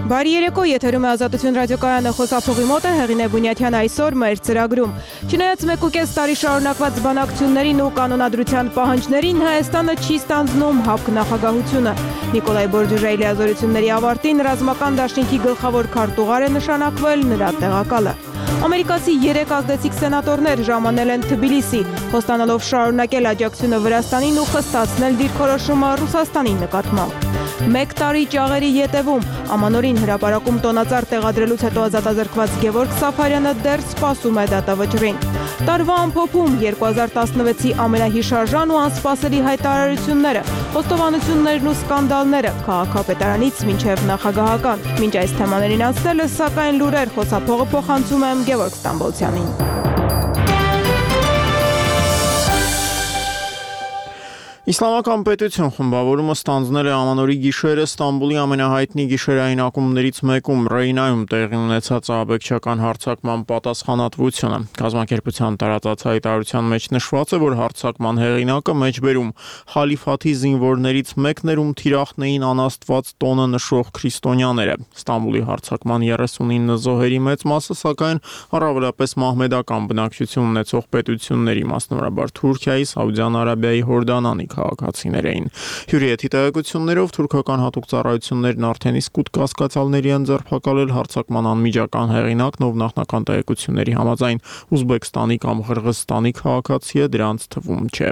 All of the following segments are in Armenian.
Բարի երեկո, եթերում է Ազատություն ռադիոկայանը, խոսափողի մոտ է Հեղինե Բունյաթյան այսօր մեր ծրագրում։ Չնայած 1.5 տարի շարունակված բանակցություններին ու կանոնադրության պահանջներին Հայաստանը չի ստանձնում ՀԱՊԿ նախագահությունը։ Նիկոլայ Բորդյուժայի լիազորությունների ավարտին ռազմական դաշինքի գլխավոր քարտուղար է նշանակվել նրա տեղակալը։ Ամերիկացի 3 ազդեցիկ սենատորներ ժամանել են Թբիլիսի, խոստանալով շարունակել աջակցությունը Վրաստանին ու խստացնել դիրքորոշումը Ռուսաստանի նկատմամբ։ 1 տարի ճաղերի ետևում Ամանորին հրապարակում տոնածառ տեղադրելուց հետո ազատազրկված Գևորգ Սաֆարյանը դեռ սպասում է դատավճռին։ Տարվա ամփոփում 2016-ի ամենահիշարժան ու անսպասելի հայտարարությունները, խոստովանություններն ու սկանդալները քաղաքապետարանից մինչև նախագահական։ Մինչ այս թեմաներին անցնելը, սակայն լուրեր խոսափողը փոխանցում եմ Գևորգ Ստամբոլցյանին։ Իսլամական պետություն խմբավորումը ստանձնել է Ամանորի գիշերը Ստամբուլի ամենահայտնի գիշերային ակումբներից մեկում Ռեյնայում տեղի ունեցած ահաբեկչական հարձակման պատասխանատվությունը։ Կազմակերպության տարածած հայտարարության մեջ նշված է, որ հարձակման հեղինակը մեջբերում խալիֆաթի զինվորներից մեկն էր, ում թիրախն էին անաստված տոնը նշող քրիստոնյաները։ Ստամբուլի հարձակման 39 զոհերի մեծ մասը, սակայն առավելապես մահմեդական բնակչություն ունեցող պետությունների, մասնավորաբար Թուրքիայի, Սաուդյան Արաբիայի, Հորդանանի քաղաքացիներ էին։ Հյուրիեթի տեղեկություններով թուրքական հատուկ ծառայություններն արդեն իսկ 8 կասկածյալների են ձերբակալել հարձակման անմիջական հեղինակն, ով նախնական տեղեկությունների համաձայն Ուզբեկստանի կամ Ղրղըզստանի քաղաքացի է, դրանց թվում չէ։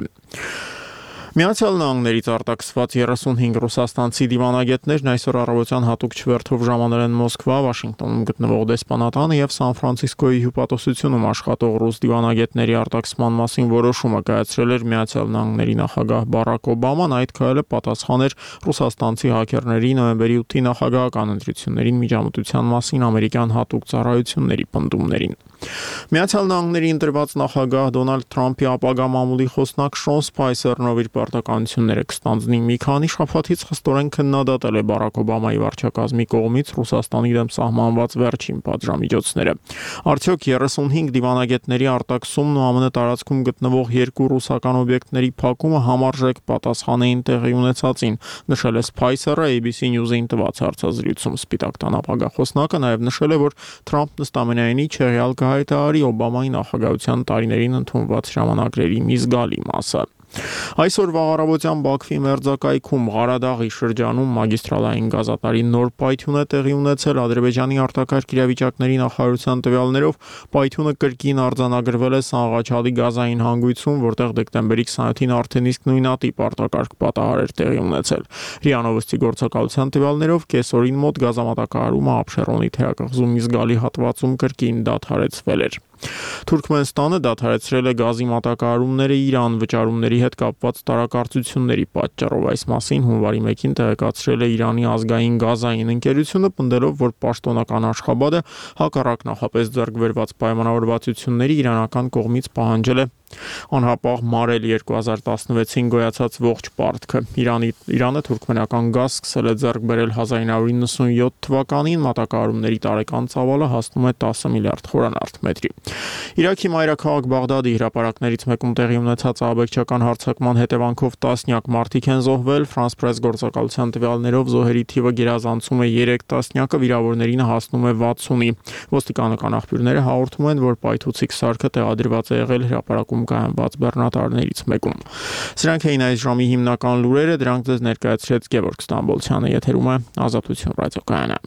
Միացյալ Նահանգներից արտաքսված 35 ռուսաստանցի դիվանագետներն այսօր առավոտյան հատուկ չվերթով ժամանել են Մոսկվա, Վաշինգտոնում գտնվող դեսպանատանը եւ Սան Ֆրանցիսկոյի հյուպատոսությունում աշխատող ռուս դիվանագետների արտաքսման մասին որոշումը կայացրել էր Միացյալ Նահանգների նախագահ Բարակ Օբաման։ Այդ քայլը պատասխան էր ռուսաստանցի հաքերների նոյեմբերի 8-ի նախագահական ընտրություններին միջամտության մասին ամերիկյան հատուկ ծառայությունների պնդումներին։ Միացյալ Նահանգների ընտրված նախագահ Դոնալդ Թրամփի ապագա մամուլի խոսնակ Շոն Սփայսերն ով իր պարտականությունները կստանձնի մի քանի շաբաթից խստորեն քննադատել է Բարակ Օբամայի վարչակազմի կողմից Ռուսաստանի դեմ սահմանված վերջին պատժամիջոցները։ Արդյոք 35 դիվանագետների արտաքսումն ու ԱՄՆ տարածքում գտնվող 2 ռուսական օբյեկտների փակումը համարժեք պատասխան էին տեղի ունեցածին, նշել է Սփայսերը ABC News-ին տված հարցազրույցում։ Սպիտակ տան ապագա խոսնակը նաև նշել է, որ Թրամփն ըստ ամենայնի չեղյալ կհայտարարի Օբամայի նախագահության տարիներին ընդունված ժամանակների մի զգալի մասը։ Այսօր վաղ Բաքվի մերձակայքում Ղարադաղի շրջանում մագիստրալային գազատարի նոր պայթյուն է տեղի ունեցել։ Ադրբեջանի արտակարգ իրավիճակների նախարարության տվյալներով պայթյունը կրկին արձանագրվել է Սանղաչալի գազային հանգույցում, որտեղ դեկտեմբերի 27-ին արդեն իսկ նույնատիպ արտակարգ պատահար էր տեղի ունեցել։ ՌԻԱ Նովոստի գործակալության տվյալներով կեսօրին մոտ գազամատակարարումը Աբշերոնի թերակղզու մի զգալի հատվածում կրկին դադարեցվել էր։ Թուրքմենստանը դադարեցրել է գազի մատակարարումները Իրան վճարումների հետ կապված տարակարծությունների պատճառով։ Այս մասին հունվարի 1-ին տեղեկացրել է Իրանի ազգային գազային ընկերությունը, պնդելով, որ պաշտոնական Աշխաբադը հակառակ նախապես ձեռք բերված պայմանավորվածությունների իրանական կողմից պահանջել է անհապաղ մարել 2016-ին գոյացած ողջ պարտքը։ Իրանը թուրքմենական գազ սկսել է ձեռք բերել 1997 թվականին, մատակարարումների տարեկան ծավալը հասնում է 10 միլիարդ խորանարդ մետրի։ Իրաքի մայրաքաղաք Բաղդադի հրապարակներից մեկում տեղի ունեցած ահաբեկչական հարձակման հետևանքով տասնյակ մարդիկ են զոհվել։ France Press գործակալության տվյալներով զոհերի թիվը գերազանցում է 3 տասնյակը, վիրավորներին հասնում է 60-ի։ Ոստիկանական աղբյուրները հաղորդում են, որ պայթուցիկ սարքը տեղադրված է եղել հրապարակում կայանված բեռնատարներից մեկում։ Սրանք էին այս ժամի հիմնական լուրերը, դրանք ձեզ ներկայացրեց Գևորգ Ստամբոլցյանը, եթերում է Ազատություն ռադիոկայանը։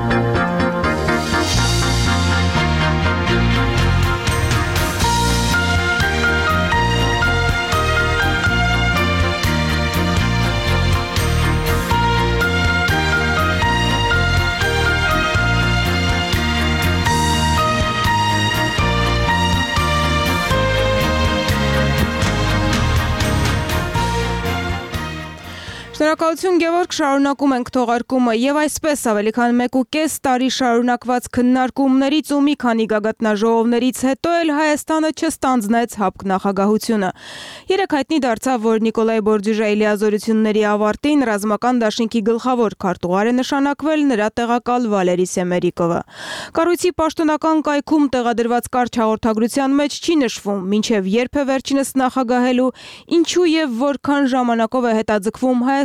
Շնորհակալություն Գևորգ, շարունակում ենք թողարկումը եւ այսպես ավելի քան 1.5 տարի շարունակված քննարկումներից ու մի քանի գագաթնաժողովներից հետո էլ Հայաստանը չստանձնեց ՀԱՊԿ նախագահությունը։ Երեք հայտնի դարձավ, որ Նիկոլայ Բորդյուժայի լիազորությունների ավարտին ռազմական դաշինքի գլխավոր քարտուղար է նշանակվել նրա տեղակալ Վալերի Սեմերիկովը։ Կառույցի պաշտոնական կայքում տեղադրված կարճ հաղորդագրության մեջ չի նշվում մինչև երբ է վերջինս նախագահելու, ինչու եւ որքան ժամանակով է հետաձգվում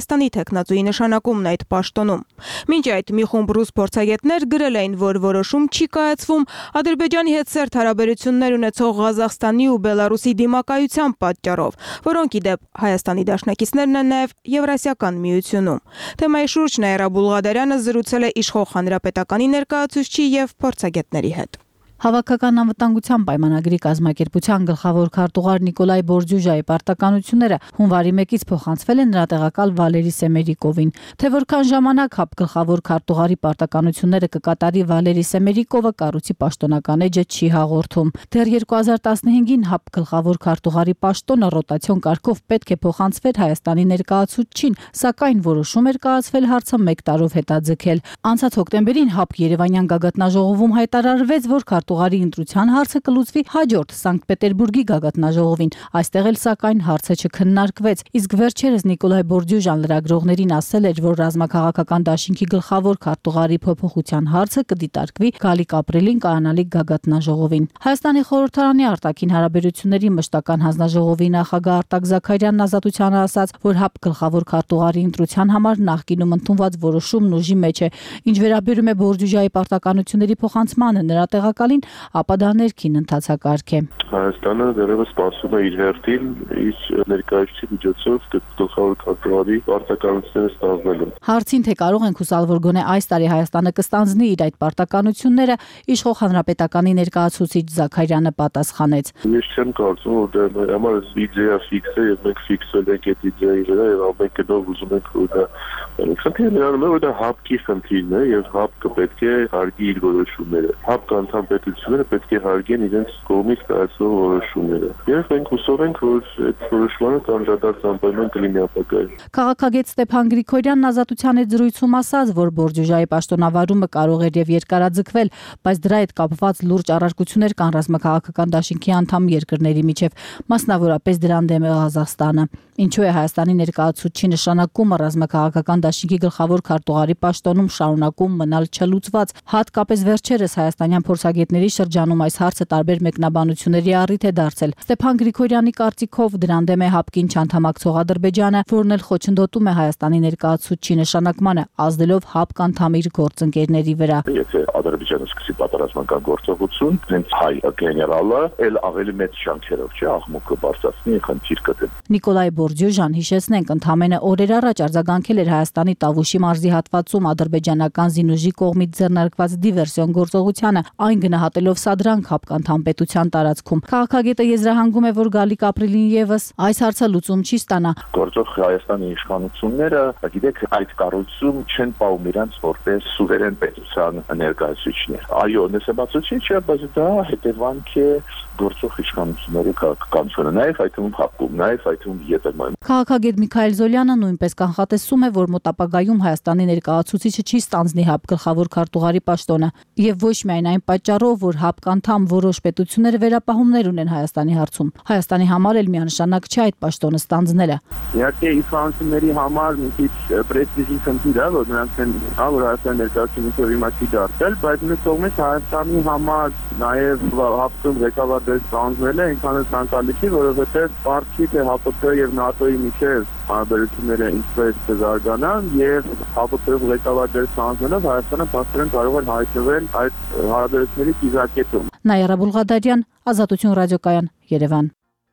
Հայաստանի թեկնածուի նշանակումն այդ պաշտոնում։ Մինչ այդ մի խումբ ռուս փորձագետներ գրել էին, որ որոշում չի կայացվում Ադրբեջանի հետ սերտ հարաբերություններ ունեցող Ղազախստանի ու Բելարուսի դիմակայության պատճառով, որոնք ի դեպ Հայաստանի դաշնակիցներն են նաև Եվրասիական միությունում։ Թեմայի շուրջ Նաիրա Բուլղադարյանը զրուցել է իշխող հանրապետականի ներկայացուցչի եւ փորձագետների հետ։ Հավաքական անվտանգության պայմանագրի կազմակերպության գլխավոր քարտուղար Նիկոլայ Բորջուժայի պարտականությունները հունվարի 1-ից փոխանցվել են նրա տեղակալ Վալերի Սեմերիկովին։ Թե որքան ժամանակ ՀԱՊ գլխավոր քարտուղարի պարտականությունները կկատարի Վալերի Սեմերիկովը կառույցի պաշտոնական էջը չի հաղորդում։ Դեռ 2015-ին ՀԱՊ գլխավոր քարտուղարի պաշտոնը ռոտացիոն կարգով պետք է փոխանցվեր Հայաստանի ներկայացուցչին, սակայն որոշում էր կայացվել հարցը 1 տարով հետաձգել։ Անցած հոկտեմբերին ՀԱՊ Երևանյան գագաթնաժողովում հայտարարվեց, որ քարտուղարի ընտրության հարցը կլուծվի հաջորդ Սանկտ Պետերբուրգի գագաթնաժողովին։ Այստեղ էլ սակայն հարցը չքննարկվեց։ Իսկ վերջերս Նիկոլայ Բորջուժան լրագրողներին ասել էր, որ ռազմաքաղաքական դաշինքի գլխավոր քարտուղարի փոփոխության հարցը կդիտարկվի գալիք ապրիլին կայանալիք գագաթնաժողովին։ Հայաստանի խորհրդարանի արտաքին հարաբերությունների մշտական հանձնաժողովի նախագահ Արտակ Զաքարյանն Ազատությանը ասաց, որ ՀԱՊ գլխավոր քարտուղարի ընտրության համար նախկինում ընդունված որոշումն ուժի մեջ է։ Ինչ վերաբերում է Բորջուժայի պարտականությունների փոխանցմանը նրա տեղակալին, ապա դա ներքին ընթացակարգ է։ Հայաստանը դեռևս սպասում է իր հերթին իր ներկայացուցիչ միջոցով գլխավոր քարտուղարի պարտականությունները ստանձնելու։ Հարցին, թե կարող ենք հուսալ, որ գոնե այս տարի Հայաստանը կստանձնի իր այդ պարտականությունները, իշխող հանրապետականի ներկայացուցիչ Զաքարյանը պատասխանեց. Ես չեմ կարծում, որ դա մեր համար իդեա ֆիքս է եւ մենք ֆիքսել ենք այդ իդեայի վրա եւ ամեն կերպով ուզում ենք որ դա խնդիրը նրանում է, որ դա ՀԱՊ-ի խնդիրն է եւ ՀԱՊ-ը պետք է հարգի իր որոշումները։ ՀԱՊ անդամ պետությունները պետք է հարգեն իրենց կողմից կայացվող որոշումները։ Եվ մենք հուսով ենք, որ այդ որոշումը անդրադարձ անպայման կլինի ապագայում։ Քաղաքագետ Ստեփան Գրիգորյանն Ազատության հետ զրույցում ասաց, որ Բորջուժայի պաշտոնավարումը կարող էր եւ երկարաձգվել, բայց դրա հետ կապված լուրջ առարկություններ կան ռազմաքաղաքական դաշինքի անդամ երկրների միջև, մասնավորապես դրան դեմ է Ղազախստանը։ Ինչու է Հայաստանի ներկայացուցչի նշանակումը ռազմաքաղաքական դաշինքի գլխավոր քարտուղարի պաշտոնում շարունակում մնալ չլուծված։ Հատկապես վերջերս հայաստանյան փորձագետների շրջանում այս հարցը տարբեր մեկնաբանությունների առիթ է դարձել։ Ստեփան Գրիգորյանի կարծիքով դրան դեմ է ՀԱՊ-ին չանդամակցող Ադրբեջանը, որն էլ խոչընդոտում է Հայաստանի ներկայացուցչի նշանակմանը, ազդելով ՀԱՊ անդամ իր գործընկերների վրա։ Եթե Ադրբեջանը սկսի պատերազմական գործողություն, հենց հայ գեներալը էլ ավելի մեծ շանսերով չէ աղմուկը բարձրացնի խնդիր կդնի։ Նիկոլայ Բորջուժան, հիշեցնենք, ընդամենը օրեր առաջ արձագանքել էր Հայաստանի Տավուշի մարզի հատվածում ադրբեջանական զինուժի կողմից ձեռնարկված դիվերսիոն գործողությանը, այն գնահատելով սադրանք ՀԱՊ անդամ պետության տարածքում։ Քաղաքագետը եզրահանգում է, որ գալիք ապրիլին եւս այս հարցը լուծում չի ստանա։ Գործող Հայաստանի իշխանությունները, գիտեք, այդ կառույցում չեն պահում իրենց որպես սուվերեն պետության ներկայացուցիչներ։ Այո, նսեմացուցիչ է, բայց դա հետևանք է գործող իշխանությունների քաղաքականությունը, նաև այդ թվում ՀԱՊ-ում, նաև այդ թվում ԵՏՄ-ում։ Քաղաքագետ Միքայել Զոլյանը նույնպես կանխատեսում է, որ մոտ ապագայում Հայաստանի ներկայացուցիչը չի ստանձնի ՀԱՊ գլխավոր քարտուղարի պաշտոնը, եւ ոչ միայն այն պատճառով, որ ՀԱՊ անդամ որոշ պետություններ վերապահումներ ունեն Հայաստանի հարցում։ Հայաստանի համար էլ միանշանակ չէ այդ պաշտոնը ստանձնելը։ Իհարկե իշխանությունների համար մի քիչ պրեստիժի խնդիր է, որ նրանք են, որ Հայաստանի ներկայացուցիչը հիմա չի դարձել, բայց մյուս կողմից Հայաստանի համար նաև ՀԱՊ-ում ղեկավարներ ստանձնելը այնքան էլ ցանկալի չի, որովհետև պարտքի թե ՀԱՊԿ եւ ՆԱՏՕ-ի միջև հարաբերությունները ինչպես կզարգանան եւ ՀԱՊԿ-ում ղեկավարներ ստանձնելով Հայաստանը փաստորեն կարող է հայտնվել այդ հարաբերությունների կիզակետում։ Նաիրա Բուլղադարյան, Ազատություն ռադիոկայան, Երևան։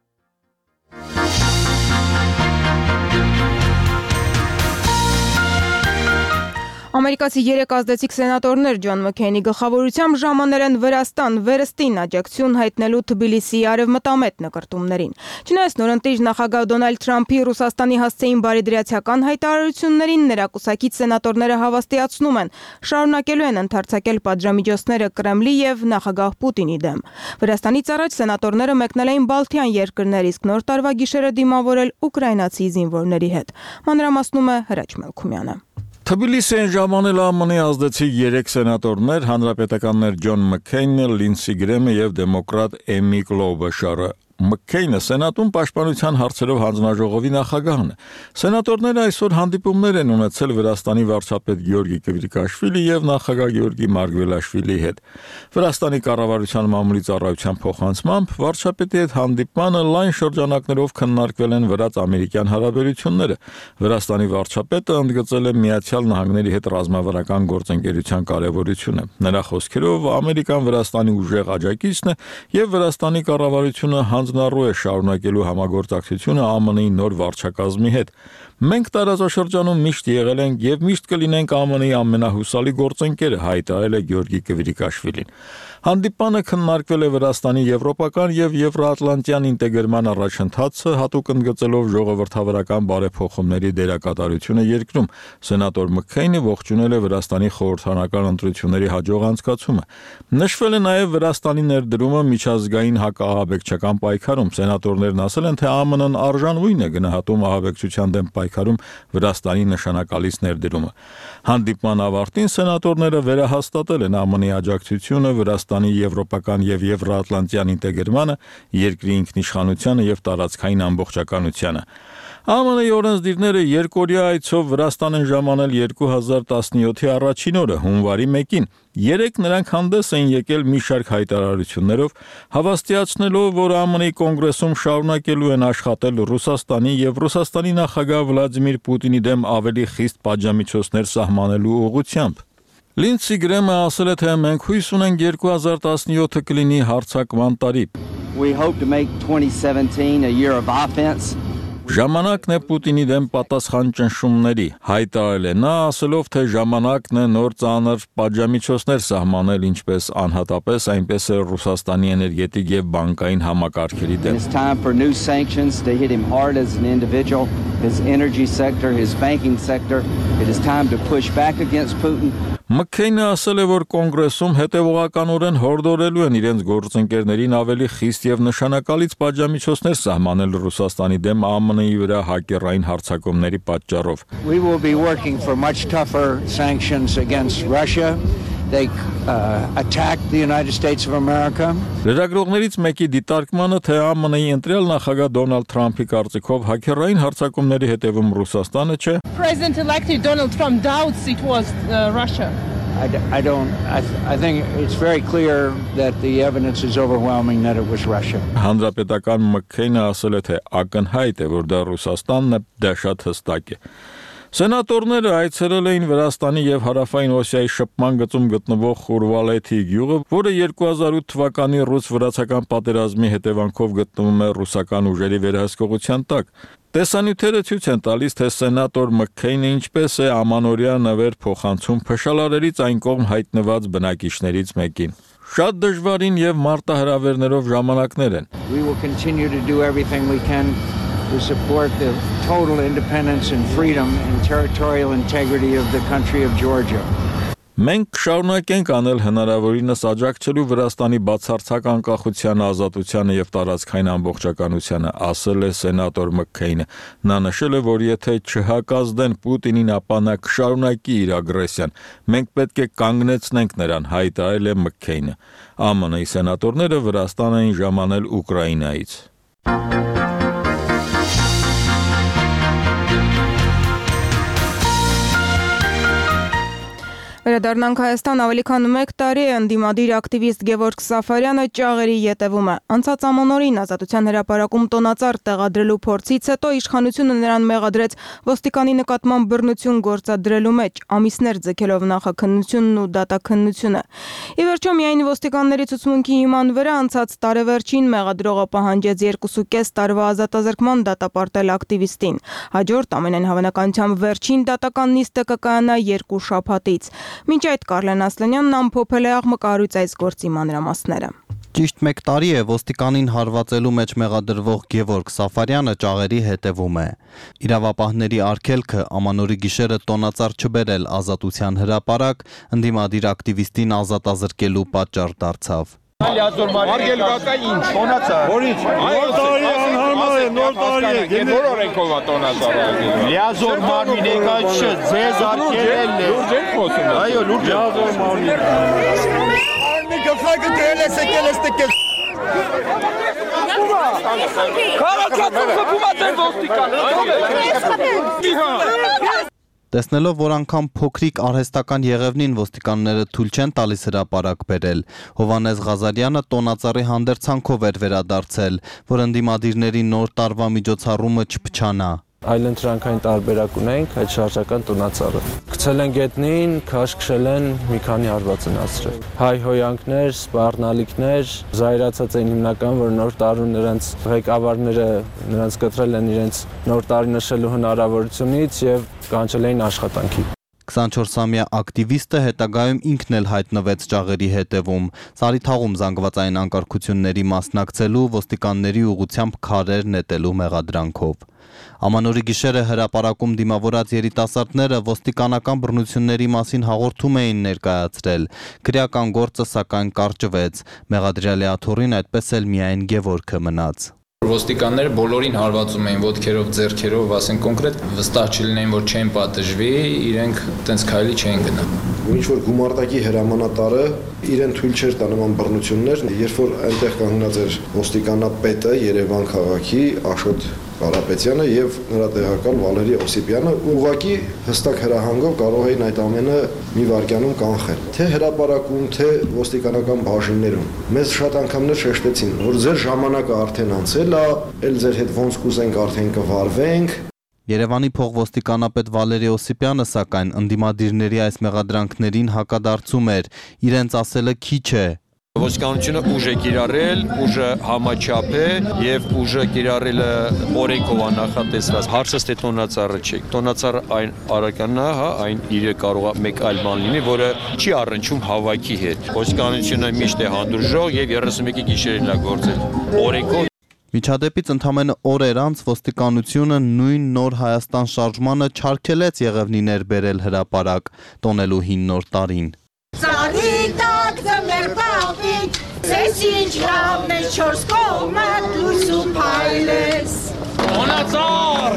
Ամերիկացի 3 ազդեցիկ սենատորներ Ջոն Մքեյնի գլխավորությամբ ժամանել են Վրաստան վերստին աջակցություն հայտնելու Թբիլիսիի արևմտամետ նկրտումներին։ Չնայած նորընտիր նախագահ Դոնալդ Թրամփի Ռուսաստանի հասցեին բարիդրացիական հայտարարություններին նրա կուսակից սենատորները հավաստիացնում են, շարունակելու են ընդարձակել պատժամիջոցները Կրեմլի եւ նախագահ Պուտինի դեմ։ Վրաստանից առաջ սենատորները մեկնել էին Բալթյան երկրներ, իսկ նոր տարվա գիշերը դիմավորել ուկրաինացի զինվորների հետ։ Մանրամասնում է Հրաչ Մելքումյանը։ Թբիլիսիին ժամանել ԱՄՆ-ի ազդեցիկ 3 սենատորներ, հանրապետականներ Ջոն Մքեյնը, Լինսի Գրեմը եւ դեմոկրատ Էմի Կլոուբաշարը։ Մքքեյնը Սենատում պաշտպանության հարցերով հանձնաժողովի նախագահն է։ Սենատորները այսօր հանդիպումներ են ունեցել Վրաստանի վարչապետ Գեորգի Կվիրիկաշվիլի եւ նախագահ Գեորգի Մարգվելաշվիլիի հետ։ Վրաստանի կառավարության մամուլի ծառայության փոխանցմամբ վարչապետի հետ հանդիպմանը լայն շրջանակներով քննարկվել են վրաց-ամերիկյան հարաբերությունները։ Վրաստանի վարչապետը ընդգծել է Միացյալ Նահանգների հետ ռազմավարական գործընկերության կարևորությունը։ Նրա խոսքերով Ամերիկան Վրաստանի ուժեղ աջակիցն է եւ Վրաստանի կառավարությունը հանձնառու է շարունակելու համագործակցությունը ԱՄՆ-ի նոր վարչակազմի հետ։ Մենք տարածաշրջանում միշտ եղել ենք եւ միշտ կլինենք ԱՄՆ-ի ամենահուսալի գործընկերը, հայտարարել է Գեորգի Կվիրիկաշվիլին։ Հանդիպանը քննարկվել է Վրաստանի եվրոպական եւ եվրոատլանտյան ինտեգրման առաջընթացը, հատուկ ընդգծելով ժողովրդավարական բարեփոխումների դերակատարությունը երկրում։ Սենատոր Մքքեյնը ողջունել է Վրաստանի խորհրդարանական ընտրությունների հաջող անցկացումը։ Նշվել է նաեւ Վրաստանի ներդրումը միջազգային հակաահաբեկչական պայքարում։ Սենատորներն ասել են, թե ԱՄՆ-ն արժանույն է գնահատում ահաբեկչության դեմ պայքարում Վրաստանի նշանակալից ներդրումը։ Հանդիպման ավարտին սենատորները վերահաստատել են ԱՄՆ-ի աջակցությունը Վրաստանի եվրոպական եւ եվրոատլանտյան ինտեգրմանը, երկրի ինքնիշխանությանը եւ տարածքային ամբողջականությանը։ ԱՄՆ-ի օրենսդիրները երկօրյա այցով Վրաստան են ժամանել 2017-ի առաջին օրը, հունվարի 1-ին։ Երեկ նրանք հանդես էին եկել մի շարք հայտարարություններով, հավաստիացնելով, որ ԱՄՆ-ի կոնգրեսում շարունակելու են աշխատել Ռուսաստանի եւ Ռուսաստանի նախագահ Վլադիմիր Պուտինի դեմ ավելի խիստ պատժամիջոցներ սահմանելու ուղղությամբ։ Լինցի Գրեմը ասել է, թե մենք հույս ունենք 2017-ը կլինի հարձակման տարի։ We hope to make 2017 a year of offense. Ժամանակն է Պուտինի դեմ պատասխան ճնշումների, հայտարարել է նա, ասելով, թե ժամանակն է նոր ծանր պատժամիջոցներ սահմանել ինչպես անհատապես, այնպես էլ Ռուսաստանի էներգետիկ եւ բանկային համակարգերի դեմ։ It's time for new sanctions to hit him hard as an individual, his energy sector, his banking sector. It is time to push back against Putin. Մքքեյնը ասել է, որ կոնգրեսում հետևողականորեն հորդորելու են իրենց գործընկերներին ավելի խիստ եւ նշանակալից պատժամիջոցներ սահմանել Ռուսաստանի դեմ ԱՄՆ-ի վրա հակերային հարձակումների պատճառով։ We will be working for much tougher sanctions against Russia. They attacked the United States of America. Լրագրողներից մեկի դիտարկմանը, թե ԱՄՆ-ի ընտրյալ նախագահ Դոնալդ Թրամփի կարծիքով հակերային հարձակումների հետևում Ռուսաստանը չէ։ President-elect Donald Trump doubts it was Russia. I think it's very clear that the evidence is overwhelming that it was Russia. Հանրապետական Մքքեյնը ասել է, թե ակնհայտ է, որ դա Ռուսաստանն է, դա շատ հստակ է։ Սենատորները այցելել էին Վրաստանի եւ Հարավային Օսիայի շփման գծում գտնվող Խուրվալեթի գյուղը, որը 2008 թվականի ռուս-վրացական պատերազմի հետևանքով գտնվում է ռուսական ուժերի վերահսկողության տակ։ Տեսանյութերը ցույց են տալիս, թե սենատոր Մքքեյնը ինչպես է ամանորյա նվեր փոխանցում փշալարերից այն կողմ հայտնված բնակիչներից մեկին։ Շատ դժվարին եւ մարտահրավերներով ժամանակներ են։ We will continue to do everything we can to support the total independence and freedom and territorial integrity of the country of Georgia. Մենք կշարունակենք անել հնարավորինս աջակցելու Վրաստանի բացարձակ անկախությանը, ազատությանը եւ տարածքային ամբողջականությանը, ասել է սենատոր Մքքեյնը։ Նա նշել է, որ եթե չհակազդեն Պուտինին, ապա նա կշարունակի իր ագրեսիան։ Մենք պետք է կանգնեցնենք նրան, հայտարարել է Մքքեյնը։ ԱՄՆ-ի սենատորները Վրաստան էին ժամանել Ուկրաինայից։ Վերադառնանք Հայաստան, ավելի քան 1 տարի է ընդդիմադիր ակտիվիստ Գևորգ Սաֆարյանը ճաղերի ետևում է։ Անցած ամանորին Ազատության հրապարակում տոնածառ տեղադրելու փորձից հետո իշխանությունը նրան մեղադրեց ոստիկանի նկատմամբ բռնություն գործադրելու մեջ, ամիսներ ձգելով նախաքննությունն ու դատաքննությունը։ Ի վերջո միայն ոստիկանների ցուցմունքի հիման վրա անցած տարեվերջին մեղադրողը պահանջեց 2.5 տարվա ազատազրկման դատապարտել ակտիվիստին։ Հաջորդ ամենայն հավանականությամբ վերջին դատական նիստը կկայանա 2 շաբաթից։ Մինչ այդ Կարլեն Ասլանյանն ամփոփել է աղմկահարույց այս գործի մանրամասները։ Ճիշտ 1 տարի է ոստիկանին հարվածելու մեջ մեղադրվող Գևորգ Սաֆարյանը ճաղերի հետևում է։ Իրավապահների արգելքը ամանորի գիշերը տոնածառ չբերել Ազատության հրապարակ ընդդիմադիր ակտիվիստին ազատազրկելու պատճառ դարձավ։ Արգելված է ինչ, տոնածառ։ Որից։ Նոր տարի անհարմար է, նոր տարի է։ Նոր օրենքով է տոնածառը։ Լիազոր մարմին եկած չէ, ձեզ արգելել է։ Լուրջ եք խոսում։ Այո, լուրջ։ Լիազոր մարմին։ Արմի գլխակը դրել ես եկել ես տեկել։ Տեսնելով, որ անգամ փոքրիկ արհեստական եղևնին ոստիկանները թույլ չեն տալիս հրապարակ բերել, Հովհաննես Ղազարյանը տոնածառի հանդերձանքով էր վերադարձել, որ ընդդիմադիրների նոր տարվա միջոցառումը չփչանա։ Այլընտրանքային տարբերակ ունենք այդ շարժական տոնածառը։ Գցել են գետնին, քաշքշել են, մի քանի հարված են ասրել։ Հայհոյանքներ, սպառնալիքներ, զայրացած են հիմնական, որ նոր տարուն նրանց ղեկավարները նրանց կտրել են իրենց նոր տարի նշելու հնարավորությունից եւ կանչել էին աշխատանքի։ 24-ամյա ակտիվիստը հետագայում ինքն էլ հայտնվեց ճաղերի հետևում, Սարիթաղում զանգվածային անկարգությունների մասնակցելու, ոստիկանների ուղղությամբ քարեր նետելու մեղադրանքով։ Ամանորի գիշերը հրապարակում դիմավորած երիտասարդները ոստիկանական բռնությունների մասին հաղորդում էին ներկայացրել, քրեական գործը սակայն կարճվեց, մեղադրյալի աթոռին այդպես էլ միայն Գևորգը մնաց։ Ոստիկանները բոլորին հարվածում էին ոտքերով, ձեռքերով, ասեն կոնկրետ վստահ չլինեն, որ չեն պատժվի, իրենք տենց քայլի չեն գնա։ Ինչ որ գումարտակի հրամանատարը իրեն թույլ չէր տա նման բռնություններ, երբ որ այնտեղ կանգնած էր ոստիկանապետը Երևան քաղաքի Աշոտ Կարապետյանը եւ նրա տեղակալ Վալերի Օսիպյանը ուղղակի հստակ հրահանգով կարող էին այդ ամենը մի վայրկյանում կանխել։ Թե հրապարակում, թե ոստիկանական բաժիններում մեզ շատ անգամներ շեշտեցին, որ ձեր ժամանակը արդեն անցել է, ել ձեր հետ ոնց կուզենք արդեն կվարվենք։ Երևանի փոխոստիկանապետ Վալերի Օսիպյանը սակայն ընդդիմադիրների այս մեղադրանքներին հակադարձում էր, իրենց ասելը քիչ է։ Ոստիկանությունը ուժ է կիրառել, ուժը համաչափ է եւ ուժը կիրառելը օրենքով աննախատեսված։ Հարցը թե տոնածառը չէ։ Տոնածառը այն արականն է, հա, այն իրը կարող է մեկ այլ բան լինի, որը չի առնչվում հավաքի հետ։ Ոստիկանությունը միշտ է հանդուրժող եւ 31-ի գիշերին է գործել։ Օրենքով Միջադեպից ընդամենը օրեր անց ոստիկանությունը նույն Նոր Հայաստան շարժմանը չարգելեց եղևնիներ բերել հրապարակ, տոնելու հին նոր տարին։ Ծառի տակ ձմեր բաղվիկ, ձեզ ինչ լավն է չորս կողմը լույս ու փայլես։ Տոնածառ!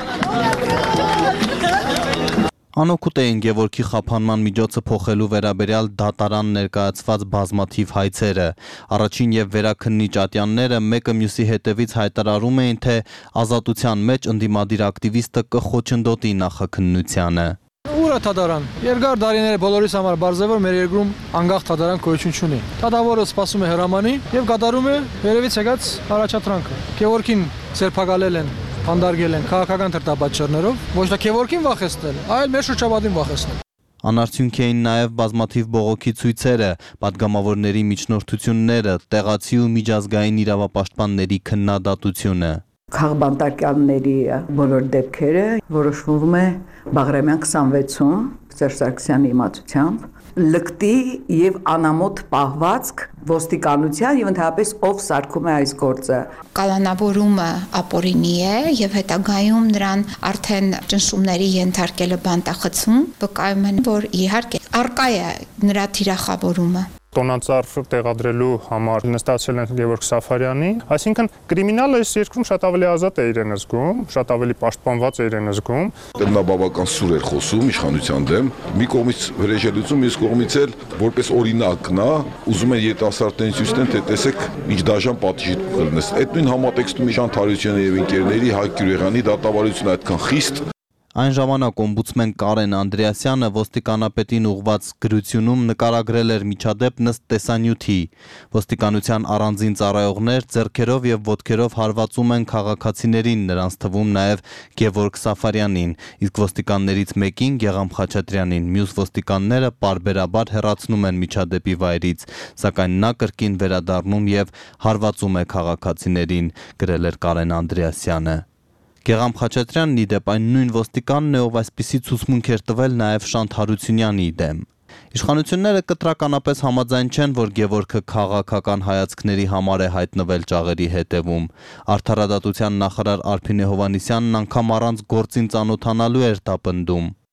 Անօգուտ էին Գևորգի խափանման միջոցը փոխելու վերաբերյալ դատարան ներկայացված բազմաթիվ հայցերը։ Առաջին եւ վերաքննիչ ատյանները մեկը մյուսի հետևից հայտարարում էին, թե ազատության մեջ ընդդիմադիր ակտիվիստը կխոչընդոտի նախաքննությանը։ Ուր է դատարան։ Երկար տարիները բոլորիս համար բարձր է, որ մեր երկրում անկախ դատարան գոյություն չունի։ Դատավորը սպասում է հրամանի եւ կատարում է երևից եկած առաջադրանքը։ Գևորգին սերփակալել են, հանդարգել են քաղաքական թրտապատճառներով, ոչ թե Գևորգին վախեցնել, այլ մեր շրջապատին վախեցնել։ Անարդյունք էին նաև բազմաթիվ բողոքի ցույցերը, պատգամավորների միջնորդությունները, տեղացի ու միջազգային իրավապաշտպանների քննադատությունը։ Քաղբանտակյանների բոլոր դեպքերը որոշվում է Բաղրամյան 26-ում Սերժ Սարգսյանի իմացությամբ լկտի եւ անամոթ պահվածք ոստիկանության եւ ընդհանրապես ով սարքում է այս գործը։ Կալանավորումը ապօրինի է եւ հետագայում նրան արդեն ճնշումների ենթարկելը բանտախցում վկայում են, որ իհարկե արկա է նրա թիրախավորումը։ Տոնածառ տեղադրելու համար նստացել են Գևորգ Սաֆարյանի, այսինքն կրիմինալը այս երկրում շատ ավելի ազատ է իրեն զգում, շատ ավելի պաշտպանված է իրեն զգում։ Նա բավական սուր էր խոսում իշխանության դեմ, մի կողմից վրեժելություն, մյուս կողմից էլ որպես օրինակ նա ուզում են երիտասարդներին ցույց տան, թե տեսեք ինչ դաժան պատիժ կլինես։ Այդ նույն համատեքստում Իշխան Թարությունյանի եւ ընկերների Հայկ Գյուրեղյանի դատավարությունը այդքան խիստ Այն ժամանակ օմբուդսմեն Կարեն Անդրեասյանը ոստիկանապետին ուղված գրությունում նկարագրել էր միջադեպ նստ տեսանյութի։ Ոստիկանության առանձին ծառայողներ ձեռքերով եւ ոտքերով հարվածում են քաղաքացիներին, նրանց թվում նաեւ Գևորգ Սաֆարյանին, իսկ ոստիկաններից մեկին Գեգամ Խաչատրյանին, մյուս ոստիկանները պարբերաբար հեռացնում են միջադեպի վայրից, սակայն նա կրկին վերադառնում եւ հարվածում է քաղաքացիներին, գրել էր Կարեն Անդրեասյանը։ Գեգամ Խաչատրյանն իդեպ այն նույն ոստիկանն է, ով այսպիսի ցուցմունք էր տվել նաև Շանթ Հարությունյանի դեմ։ Իշխանությունները կտրականապես համաձայն չեն, որ Գևորգը քաղաքական հայացքների համար է հայտնվել ճաղերի հետևում։ Արդարադատության նախարար Արփինե Հովհաննիսյանն անգամ առանց գործին ծանոթանալու էր դա պնդում։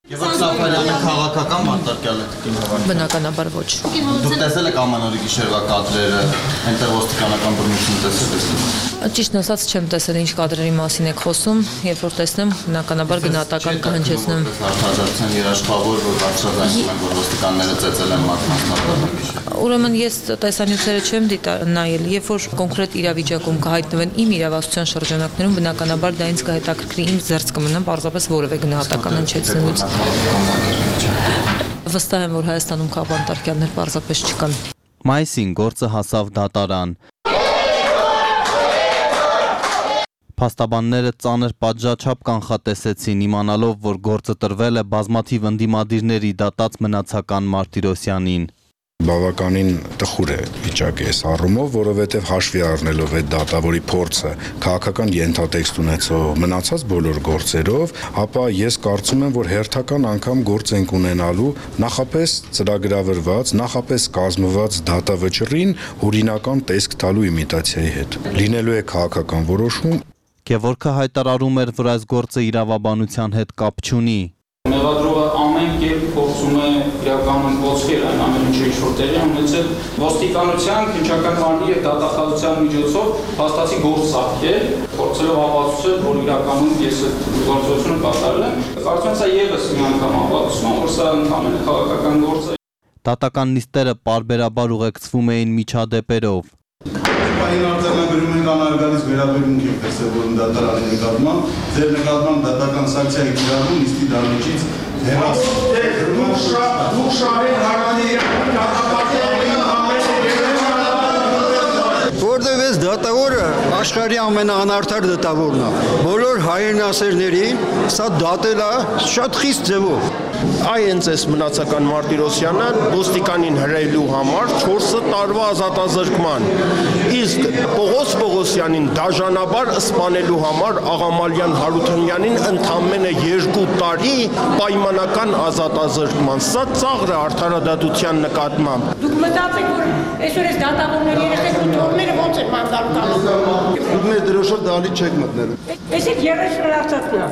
Գևորգ Սաֆարյանը քաղաքական մարտարկյալ է թվում հավանաբար։ Բնականաբար ոչ։ Դուք տեսել եք ամանորի գիշերվա կադրերը, այնտեղ ոստիկանական բռնություն տեսել եք։ Ճիշտն ասած չեմ տեսել ինչ կադրերի մասին եք խոսում, երբ որ տեսնեմ, բնականաբար գնահատական կհնչեցնեմ։ Արտադրության երաշխավոր, որ բարձրացնում են, որ ոստիկանները ծեծել են մարդկանց։ Ուրեմն ես տեսանյութերը չեմ նայել, երբ որ կոնկրետ իրավիճակում կհայտնվեն իմ իրավասության շրջանակներում, բնականաբար դա ինձ կհետաքրքրի, ինձ զերծ կմնամ պարզապես որևէ գնահատական հնչեցնելուց։ Վստահ եմ, որ Հայաստանում քաղաքապետարյաններ պարզապես չկան։ Մայիսին գործը հասավ դատարան։ Փաստաբանները ծանր պատժաչափ կանխատեսեցին, իմանալով, որ գործը տրվել է բազմաթիվ ընդդիմադիրների դատած մնացական Մարտիրոսյանին։ Բավականին տխուր է վիճակը այս առումով, որովհետև հաշվի առնելով այդ դատավորի փորձը քաղաքական ենթատեքստ ունեցող մնացած բոլոր գործերով, ապա ես կարծում եմ, որ հերթական անգամ գործ ենք ունենալու նախապես ծրագրավորված, նախապես կազմված դատավճռին օրինական տեսք տալու իմիտացիայի հետ։ Լինելու է քաղաքական որոշում։ Գևորգը հայտարարում էր, որ այս գործը իրավաբանության հետ կապ չունի։ Մեղադրողը ամեն կերպ փորձում է իրականորեն ողջել այն ամեն ինչը ինչ որ տեղի ունեցել ոստիկանության, քննչական մարմնի եւ դատախազության միջոցով փաստացի գործ սարքել, փորձելով ապացուցել, որ իրականում ես այդ գործողությունը կատարել եմ։ Կարծում եմ սա եւս մի անգամ ապացուցում է, որ սա ընդհանրապես քաղաքական գործ է։ Դատական նիստերը պարբերաբար ուղեկցվում էին միջադեպերով։ Այն արձանագրում են կանարգալից վերաբերմունք եք տեսել, որ դատարանի նկատմամբ, ձեր նկատմամբ դատական սանկցիայի կիրառում նիստի դահլիճից Դուք շահեն հարաների Որտեղ այս դատավորը աշխարհի ամենաանարդար դատավորն է։ Բոլոր հայրենասերներին սա դատել է շատ խիստ ձևով։ Այ հենց այս մնացական Մարտիրոսյանը ոստիկանին հրավիրելու համար 4 տարվա ազատազրկման, իսկ Պողոս Պողոսյանին դաժանաբար սպանելու համար Աղամալյան Հարությունյանին ընդամենը 2 տարի պայմանական ազատազրկման։ Սա ծաղր է արդարադատության նկատմամբ։ Դուք մտածեք, որ այսօր այս դատավորների երեխեք ու թորները ոնց են մանրականում։ Դուք մեր դրոշով դալի չեք մտնելու։ Այսեք 30 արծաթն է։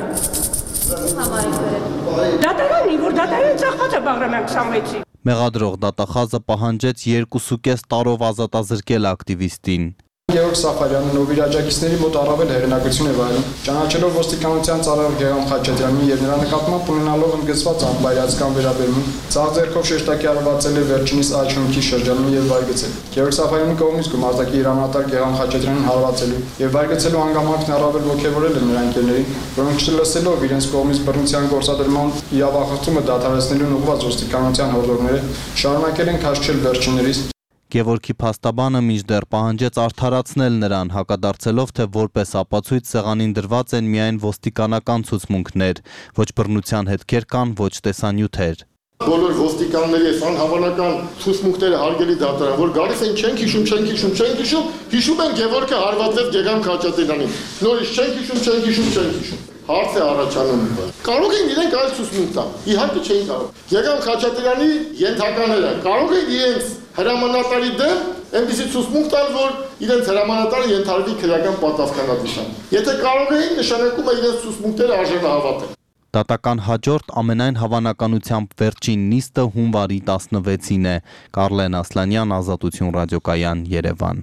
Դատարանի, որ դատարանը ծախած է Բաղրամյան 26-ի։ Մեղադրող դատախազը պահանջեց 2.5 տարով ազատազրկել ակտիվիստին։ Գևորգ Սաֆարյանն ով իր աջակիցների մոտ առավել հեղինակություն է վայելում, ճանաչելով ոստիկանության ծառայող Գեգամ Խաչատրյանին եւ նրա նկատմամբ ունենալով ընդգծված անբայրացկան վերաբերմունք, ցավ ձեռքով շեշտակի արարվածել է վերջինիս աչունքի շրջանում եւ վայրգծել։ Գևորգ Սաֆարյանի կողմից գումարտակի հրամանատար Գեգամ Խաչատրյանին հարվածելու եւ վայրգծելու հանգամանքն առավել ոգևորել է նրա ընկերներին, որոնք չլսելով իրենց կողմից բռնության գործադրման իրավախախտումը դադարեցնելուն ուղղված ոստիկանության հորդորները շարունակել են քաշքել վերջիններից։ Գևորգի փաստաբանը մինչդեռ պահանջեց արդարացնել նրան, հակադարձելով, թե որպես ապացույց սեղանին դրված են միայն ոստիկանական ցուցմունքներ, ոչ բռնության հետքեր կան, ոչ տեսանյութեր։ Բոլոր ոստիկանների այս անհավանական ցուցմունքները հարգելի դատարան, որ գալիս են չենք հիշում, հիշում են Գևորգը հարվածեց Գեգամ Խաչատրյանին։ Նորից չենք հիշում։ Հարց է առաջանում։ Կարող են իրենք այլ ցուցմունք տալ։ Իհարկե չէին կարող։ Գեգամ Խաչատրյանի ենթակաները կարող են իրենց հրամանատարի դեմ այնպիսի ցուցմունք տալ, որ իրենց հրամանատարը ենթարկվի քրեական պատասխանատվության։ Եթե կարող էին, նշանակում է իրենց ցուցմունքները արժանահավատ են։ Դատական հաջորդ ամենայն հավանականությամբ վերջին նիստը հունվարի 16-ին է։ Կարլեն Ասլանյան, Ազատություն ռադիոկայան, Երևան։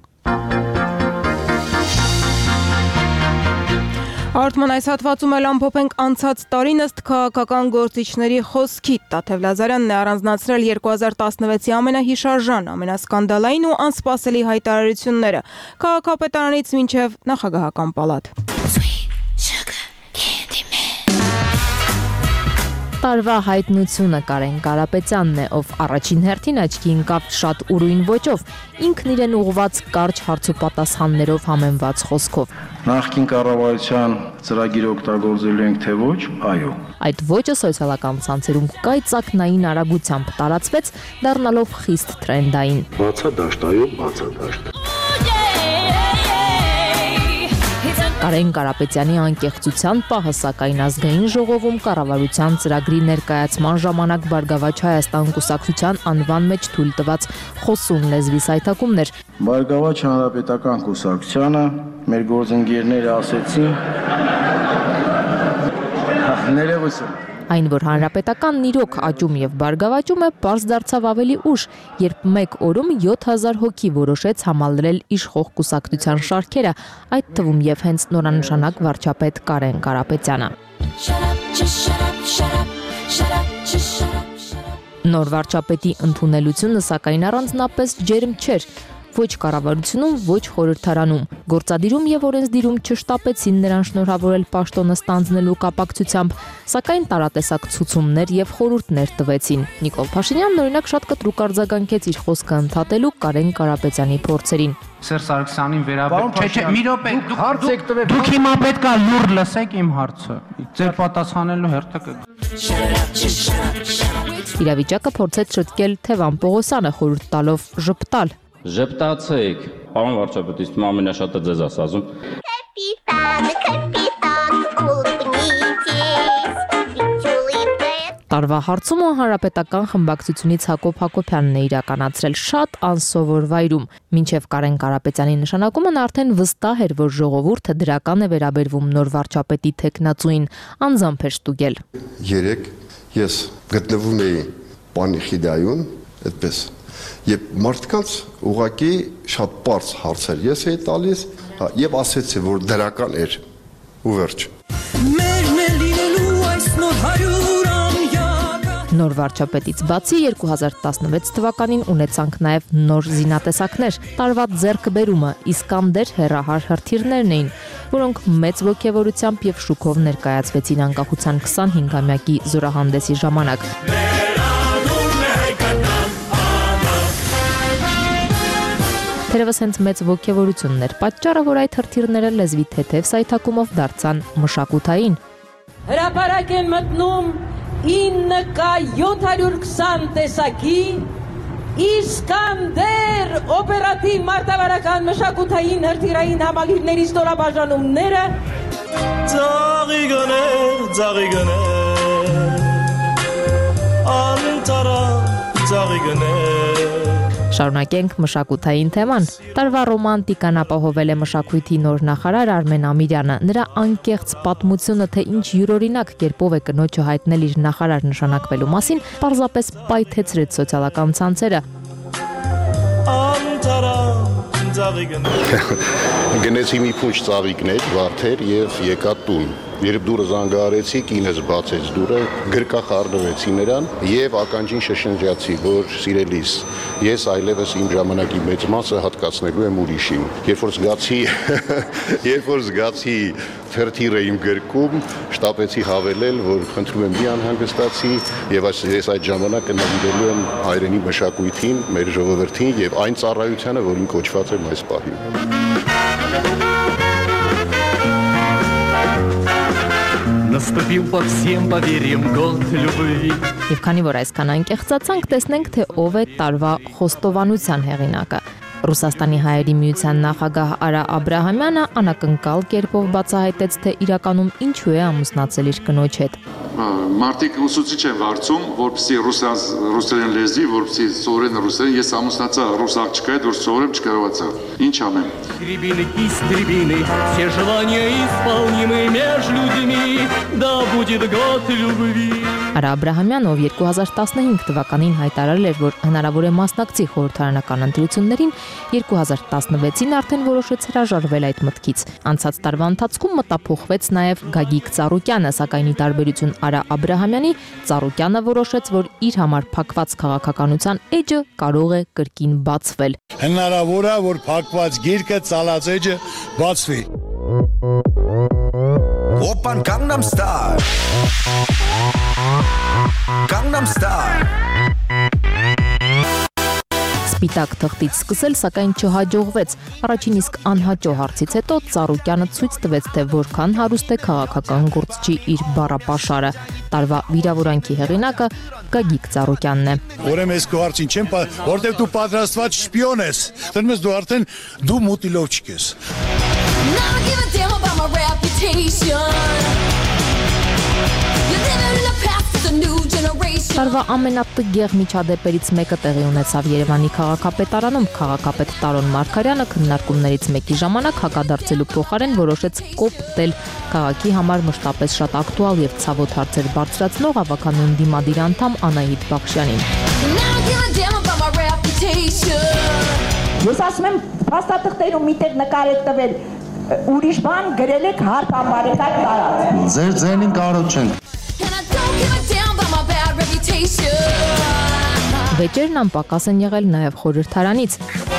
Արթման այս հատվածում էլ ամփոփենք անցած տարին ըստ քաղաքական գործիչների խոսքի։ Տաթև Լազարյանն է առանձնացրել 2016-ի ամենահիշարժան, ամենասկանդալային ու անսպասելի հայտարարությունները քաղաքապետարանից մինչև նախագահական պալատ։ Տարվա հայտնությունը Կարեն Կարապետյանն է, ով առաջին հերթին աչքի ընկավ շատ ուրույն ոճով, ինքն իրեն ուղղված կարճ հարցուպատասխաններով համեմված խոսքով։ Նախկին կառավարության ծրագիրը օգտագործելու ենք թե ոչ, այո։ Այդ ոճը սոցիալական ցանցերում կայծակնային արագությամբ տարածվեց, դառնալով խիստ թրենդային։ Բացադաշտ, այո, բացադաշտ։ Կարեն Կարապետյանի անկեղծության պահը սակայն ազգային ժողովում կառավարության ծրագրի ներկայացման ժամանակ Բարգավաճ Հայաստան կուսակցության անվան մեջ թույլ տված խոսուն լեզվի սայթակումներ։ Բարգավաճ Հանրապետական կուսակցությանը մեր գործընկերները ասեցին, ներողություն, Այն, որ հանրապետականն իրոք աճում եւ բարգավաճում է, պարզ դարձավ ավելի ուշ, երբ մեկ օրում 7000 հոգի որոշեց համալրել իշխող կուսակցության շարքերը, այդ թվում եւ հենց նորանշանակ վարչապետ Կարեն Կարապետյանը։ Նոր վարչապետի ընդունելությունը սակայն առանձնապես ջերմ չէր։ Ոչ կառավարությունում, ոչ խորհրդարանում։ Գործադիրում եւ օրենսդիրում չշտապեցին նրան շնորհավորել պաշտոնը ստանձնելու կապակցությամբ, սակայն տարատեսակ ցուցումներ եւ խորհուրդներ տվեցին։ Նիկոլ Փաշինյանն օրինակ շատ կտրուկ արձագանքեց իր խոսքը ընդհատելու Կարեն Կարապետյանի փորձերին։ Սերժ Սարգսյանին վերաբերյալ չէ, մի րոպե, դուք հիմա պետքա լուր լսեք իմ հարցը։ Ձեր պատասխանելու հերթը կգա։ Իրավիճակը փորձեց շտկել Թևան Պողոսյանը խորհուրդ տալով ժպտալ։ Ժպտացեք, պարոն վարչապետ, իսկ ամենաշատը ձեզ ասում։ Տարվա հարցումը հանրապետական խմբակցությունից Հակոբ Հակոբյանն է իրականացրել շատ անսովոր վայրում։ Մինչև Կարեն Կարապետյանի նշանակումն արդեն վստահ էր, որ ժողովուրդը դրական է վերաբերվում նոր վարչապետի թեկնածուին, անձամբ էր ստուգել։ Երեք ես գտնվում էի Պանիխիդայում, այդպես Եվ մարդկանց ուղղակի շատ պարզ հարցեր ես էի տալիս եւ ասեցի, որ դրական էր ու վերջ։ Նոր վարչապետից բացի 2016 թվականին ունեցանք նաև նոր զինատեսակներ, տարվա ձեռքբերումը, Իսկանդեր հեռահար հրթիռներն էին, որոնք մեծ ոգևորությամբ եւ շուկով ներկայացվեցին անկախության 25-ամյակի զորահանդեսի ժամանակ։ Թերևս հենց մեծ ոգևորությունն էր պատճառը, որ այդ հրթիռները լեզվի թեթև սայթակումով դարձան մշակութային։ Հրապարակ են մտնում 9K720 տեսակի Իսկանդեր օպերատիվ մարտավարական մշակութային հրթիռային համալիրների ստորաբաժանումները։ Ձաղի գներ, անտարա ձաղի գներ։ Շարունակենք մշակութային թեման։ Տարվա ռոմանտիկան ապահովել է մշակույթի նոր նախարար Արմեն Ամիրյանը։ Նրա անկեղծ պատմությունը, թե ինչ յուրօրինակ կերպով է կնոջը հայտնել իր նախարար նշանակվելու մասին, պարզապես պայթեցրեց սոցիալական ցանցերը։ Գնեցի մի փունջ ծաղիկներ, վարդեր եւ եկա տուն։ Երբ դուրը զանգահարեցի, կինս բացեց դուրը, գրկախ առնվեցի նրան եւ ականջին շշնջացի, որ սիրելիս, ես այլևս իմ ժամանակի մեծ մասը հատկացնելու եմ ուրիշին։ Երբ որ զգացի թերթիրը իմ գրկում, շտապեցի հավելել, որ խնդրում եմ մի անհանգստացի եւ ես այդ ժամանակը նվիրելու եմ հայրենի մշակույթին, մեր ժողովրդին եւ այն ծառայությանը, որին կոչված եմ այս պահին։ Наступил по всем поверьям год любви։ Եվ քանի որ այսքան անկեղծացանք, տեսնենք, թե ով է տարվա խոստովանության հեղինակը։ Ռուսաստանի հայերի միության նախագահ Արա Աբրահամյանը անակնկալ կերպով բացահայտեց, թե իրականում ինչու է ամուսնացել իր կնոջ հետ։ Մարդիկ ուսուցիչ են վարձում, որպեսզի ռուսերեն լեզվի, որպեսզի սովորեն ռուսերեն, ես ամուսնացա ռուս աղջկա հետ, որ սովորեմ չկարողացա։ Ինչ անեմ։ Гребины, кистребины, все желания исполнимы между людьми, да будет год любви։ Արա Աբրահամյանը, ով 2015 թվականին հայտարարել էր, որ հնարավոր է մասնակցի խորհրդարանական ընտրություններին, 2016-ին արդեն որոշեց հրաժարվել այդ մտքից։ Անցած տարվա ընթացքում մտափոխվեց նաև Գագիկ Ծառուկյանը, սակայն ի տարբերություն Արա Աբրահամյանի, Ծառուկյանը որոշեց, որ իր համար փակված քաղաքականության էջը կարող է կրկին բացվել։ Հնարավոր է, որ փակված գիրկը ծալած էջը բացվի։ Open Gangnam Style Gangnam Style Սպիտակ թղթից սկսել, սակայն չհաջողվեց։ Առաջին իսկ անհաճո հարցից հետո Ծառուկյանը ցույց տվեց, թե որքան հարուստ է քաղաքական գործչի իր բառապաշարը։ Տարվա վիրավորանքի հեղինակը Գագիկ Ծառուկյանն է։ Ուրեմն ես քո հարցին չեմ, որտեղ դու պատրաստված շպիոն ես։ Դեռ դու արդեն դու մուտիլով չկես։ Տարվա ամենատգեղ միջադեպերից մեկը տեղի ունեցավ Երևանի քաղաքապետարանում։ Քաղաքապետ Տարոն Մարգարյանը քննարկումներից մեկի ժամանակ հակադարձելու փոխարեն որոշեց կոպտել քաղաքի համար մշտապես շատ ակտուալ եւ ցավոտ հարցեր բարձրացնող ավականուն դիմադիր անդամ Անահիտ Բախշյանին։ Ես ասում եմ, փաստաթղթերում միտեղ նկար եք տվել, ուրիշ բան գրել եք հարթ ամբարեկակ տարած։ Ձեր ձենին կարոտ չենք։ Վեճերն անպակաս են եղել նաև խորհրդարանից։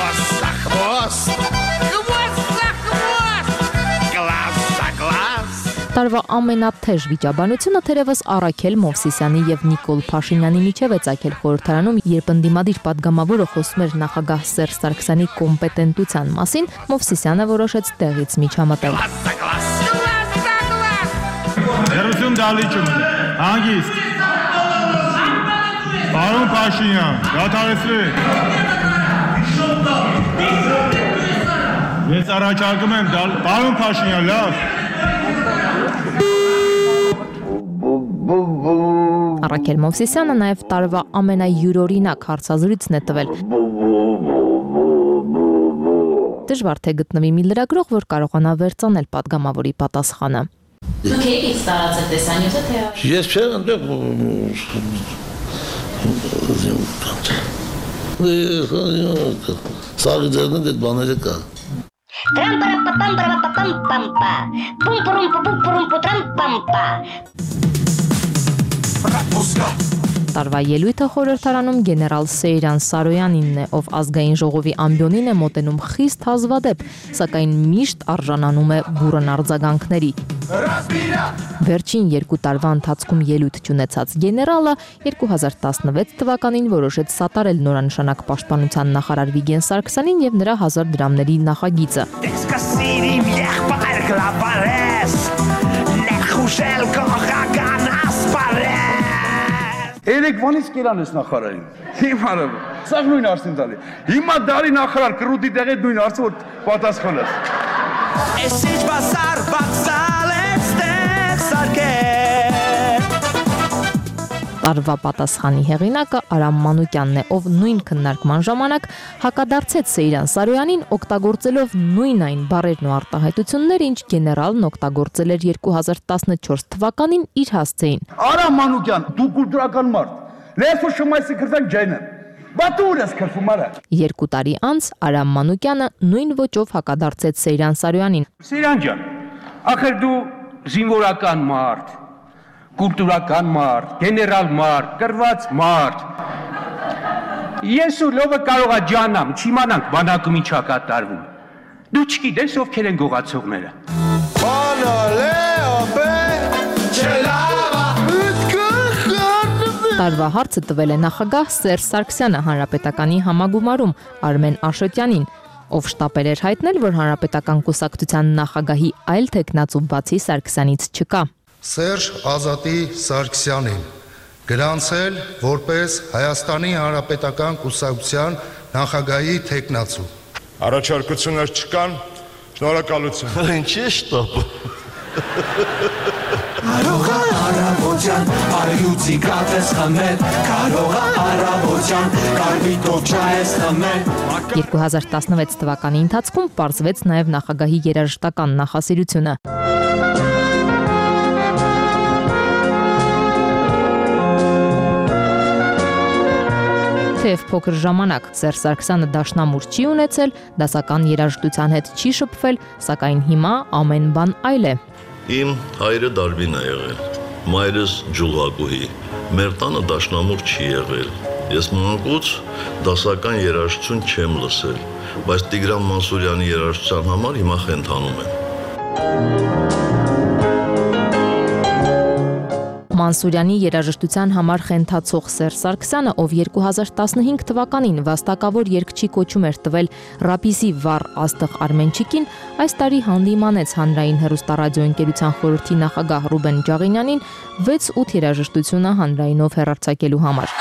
Տարվա ամենաթեժ վիճաբանությունը թերևս Առաքել Մովսիսյանի եւ Նիկոլ Փաշինյանի միջև է ցակել խորհրդարանում, երբ ընդդիմադիր падգամավորը խոսում էր նախագահ Սերժ Սարգսյանի կոմպետենտության մասին, Մովսիսյանը որոշեց տեղից միջամտել։ Երուսում դալիճում հանգիստ։ Պարոն Փաշինյան, դադարեցրեք։ Ես առաջարկում եմ պարոն Փաշինյան, լավ։ Առաքել Մովսիսյանը նաև տարվա ամենայուրօրինակ հարցազրույցն է տվել։ Դժվար թե գտնվի մի լրագրող, որ կարողանա վերծանել падգամավորի պատասխանը։ Դուք եք ստացել տեսանյութը թե Ես չեմ այնտեղ Սաղի ձերնը դետ բաները կա։ Տարվա ելույթը խորհրդարանում գեներալ Սեյրան Սարոյանինն է, ով ազգային ժողովի ամբիոնին է մոտենում խիստ հազվադեպ, սակայն միշտ արժանանում է բուռն արձագանքների։ Վերջին 2 տարվա ընթացքում ելույթ չունեցած գեներալը 2016 թվականին որոշեց սատարել նորանշանակ պաշտպանության նախարար Վիգեն Սարգսյանին եւ նրա 1000 դրամների նախագիծը։ Երեկվանից կերան ես նախարարին։ Հիմա սաղ նույն արսին տալի։ Հիմա դարի նախարար կրուտի տեղի նույն արսը որ պատասխանես։ Էսիչ բասար բացալ էստեղ սարկե։ Տարվա պատասխանի հեղինակը Արամ Մանուկյանն է, ով նույն քննարկման ժամանակ հակադարձեց Սեյրան Սարոյանին, օգտագործելով նույն այն բառերն ու արտահայտությունները, ինչ գեներալն օգտագործել էր 2014 թվականին իր հասցեին։ Արամ Մանուկյան, դու կուլտուրական մարդ։ Լեսու շմայսի քրտան ջայնը։ Բատուր ես քրվում արա։ 2 տարի անց Արամ Մանուկյանը նույն ոճով հակադարձեց Սեյրան Սարոյանին։ Սեյրան ջան, ախր դու զինվորական մարդ, կուլտուրական մարդ, գեներալ մարդ, կրված մարդ։ Ես ու լովը կարող է ջանամ, չիմանանք բանակում ինչ է կատարվում։ Դու չգիտես ովքեր են գողացողները։ Տարվա հարցը տվել է նախագահ Սերժ Սարգսյանը հանրապետականի համագումարում Արմեն Աշոտյանին, ով շտապել էր հայտնել, որ հանրապետական կուսակցության նախագահի այլ թեկնածու բացի Սարգսյանից չկա։ Սերժ Ազատի Սարգսյանին գրանցել որպես Հայաստանի Հանրապետական կուսակցության նախագահի թեկնածու։ Առաջարկություններ չկան, շնորհակալություն։ Ինչ է շտապը։ Կարող է առավոտյան արյուծի կատես խմել, կարող է առավոտյան կարմի կոճա ես խմել։ 2016 թվականի ընթացքում պարզվեց նաև նախագահի երաժշտական նախասիրությունը։ Թեև փոքր ժամանակ Սերժ Սարգսյանը դաշնամուր չի ունեցել, դասական երաժշտության հետ չի շփվել, սակայն հիմա ամեն բան այլ է։ Իմ հայրը Դարբին է եղել, մայրս ջուլհակուհի, մեր տանը դաշնամուր չի եղել։ Ես մանկուց դասական երաժշտություն չեմ լսել, բայց Տիգրան Մանսուրյանի երաժշտության համար հիմա խենթանում եմ։ Մանսուրյանի երաժշտության համար խենթացող Սերժ Սարգսյանը, ով 2015 թվականին վաստակավոր երգչի կոչում էր տվել Ռապիսի վառ Աստղ Արմենչիկին, այս տարի հանդիմանեց հանրային հեռուստառադիոընկերության խորհրդի նախագահ Ռուբեն Ջաղինյանին 6-8 երաժշտությունը հանրայինով հեռարձակելու համար։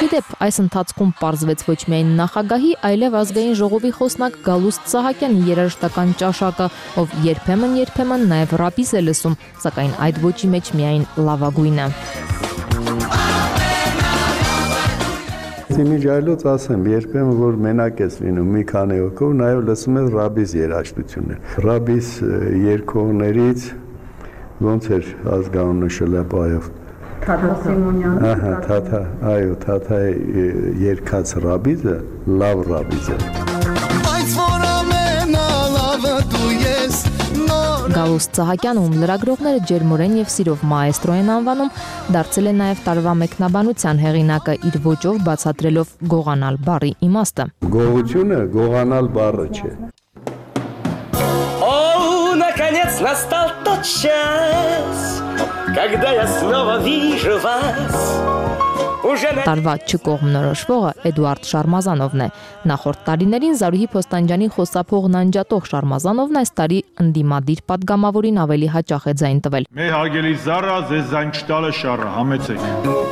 Իդեպ, այս ընթացքում պարզվեց ոչ միայն նախագահի, այլև ազգային ժողովի խոսնակ Գալուստ Սահակյանի երաժշտական ճաշակը, ով երբեմն նաև ռաբիս է լսում, սակայն այդ ոճի մեջ միայն լավագույնը։ Մի ջայլոց ասեմ, երբեմն որ մենակ ես լինում մի քանի հոգով, նաև լսում ես ռաբիս երաժշտություններ։ Ռաբիս երգողներից ոնց էր ազգանունը Շլապայով։ Թաթա Սիմոնյան։ Թաթա երգած ռաբիզը լավ ռաբիզ է։ Գալուստ Սահակյանը, ում լրագրողները ջերմորեն եւ սիրով մաեստրո են անվանում, դարձել է նաև տարվա մեկնաբանության հեղինակը իր ոճով բացատրելով գողանալ բառի իմաստը։ Գողությունը գողանալ բառը չէ։ О, наконец настал тот час, когда я снова вижу вас. Տարվա չկողմնորոշվողը Էդուարդ Շարմազանովն է։ Նախորդ տարիներին Զարուհի Փոստանջյանի խոսափողն անջատող Շարմազանովն այս տարի ընդդիմադիր պատգամավորին ավելի հաճախ է ձայն տվել։ Մեր հարգելի Զարա, ձեզ ձայն չտալը շարը, համեցեք։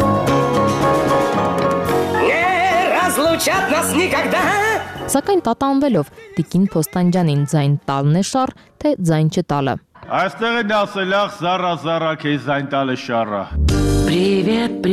Разлучат нас никогда. Սակայն տատանվելով Տիկին Փոստանջյանին ձայն տալն է շար, թե ձայն չտալը։ Այստեղ են ասել ախ Զարա, քեզ ձայն տալը շարը։ Привет,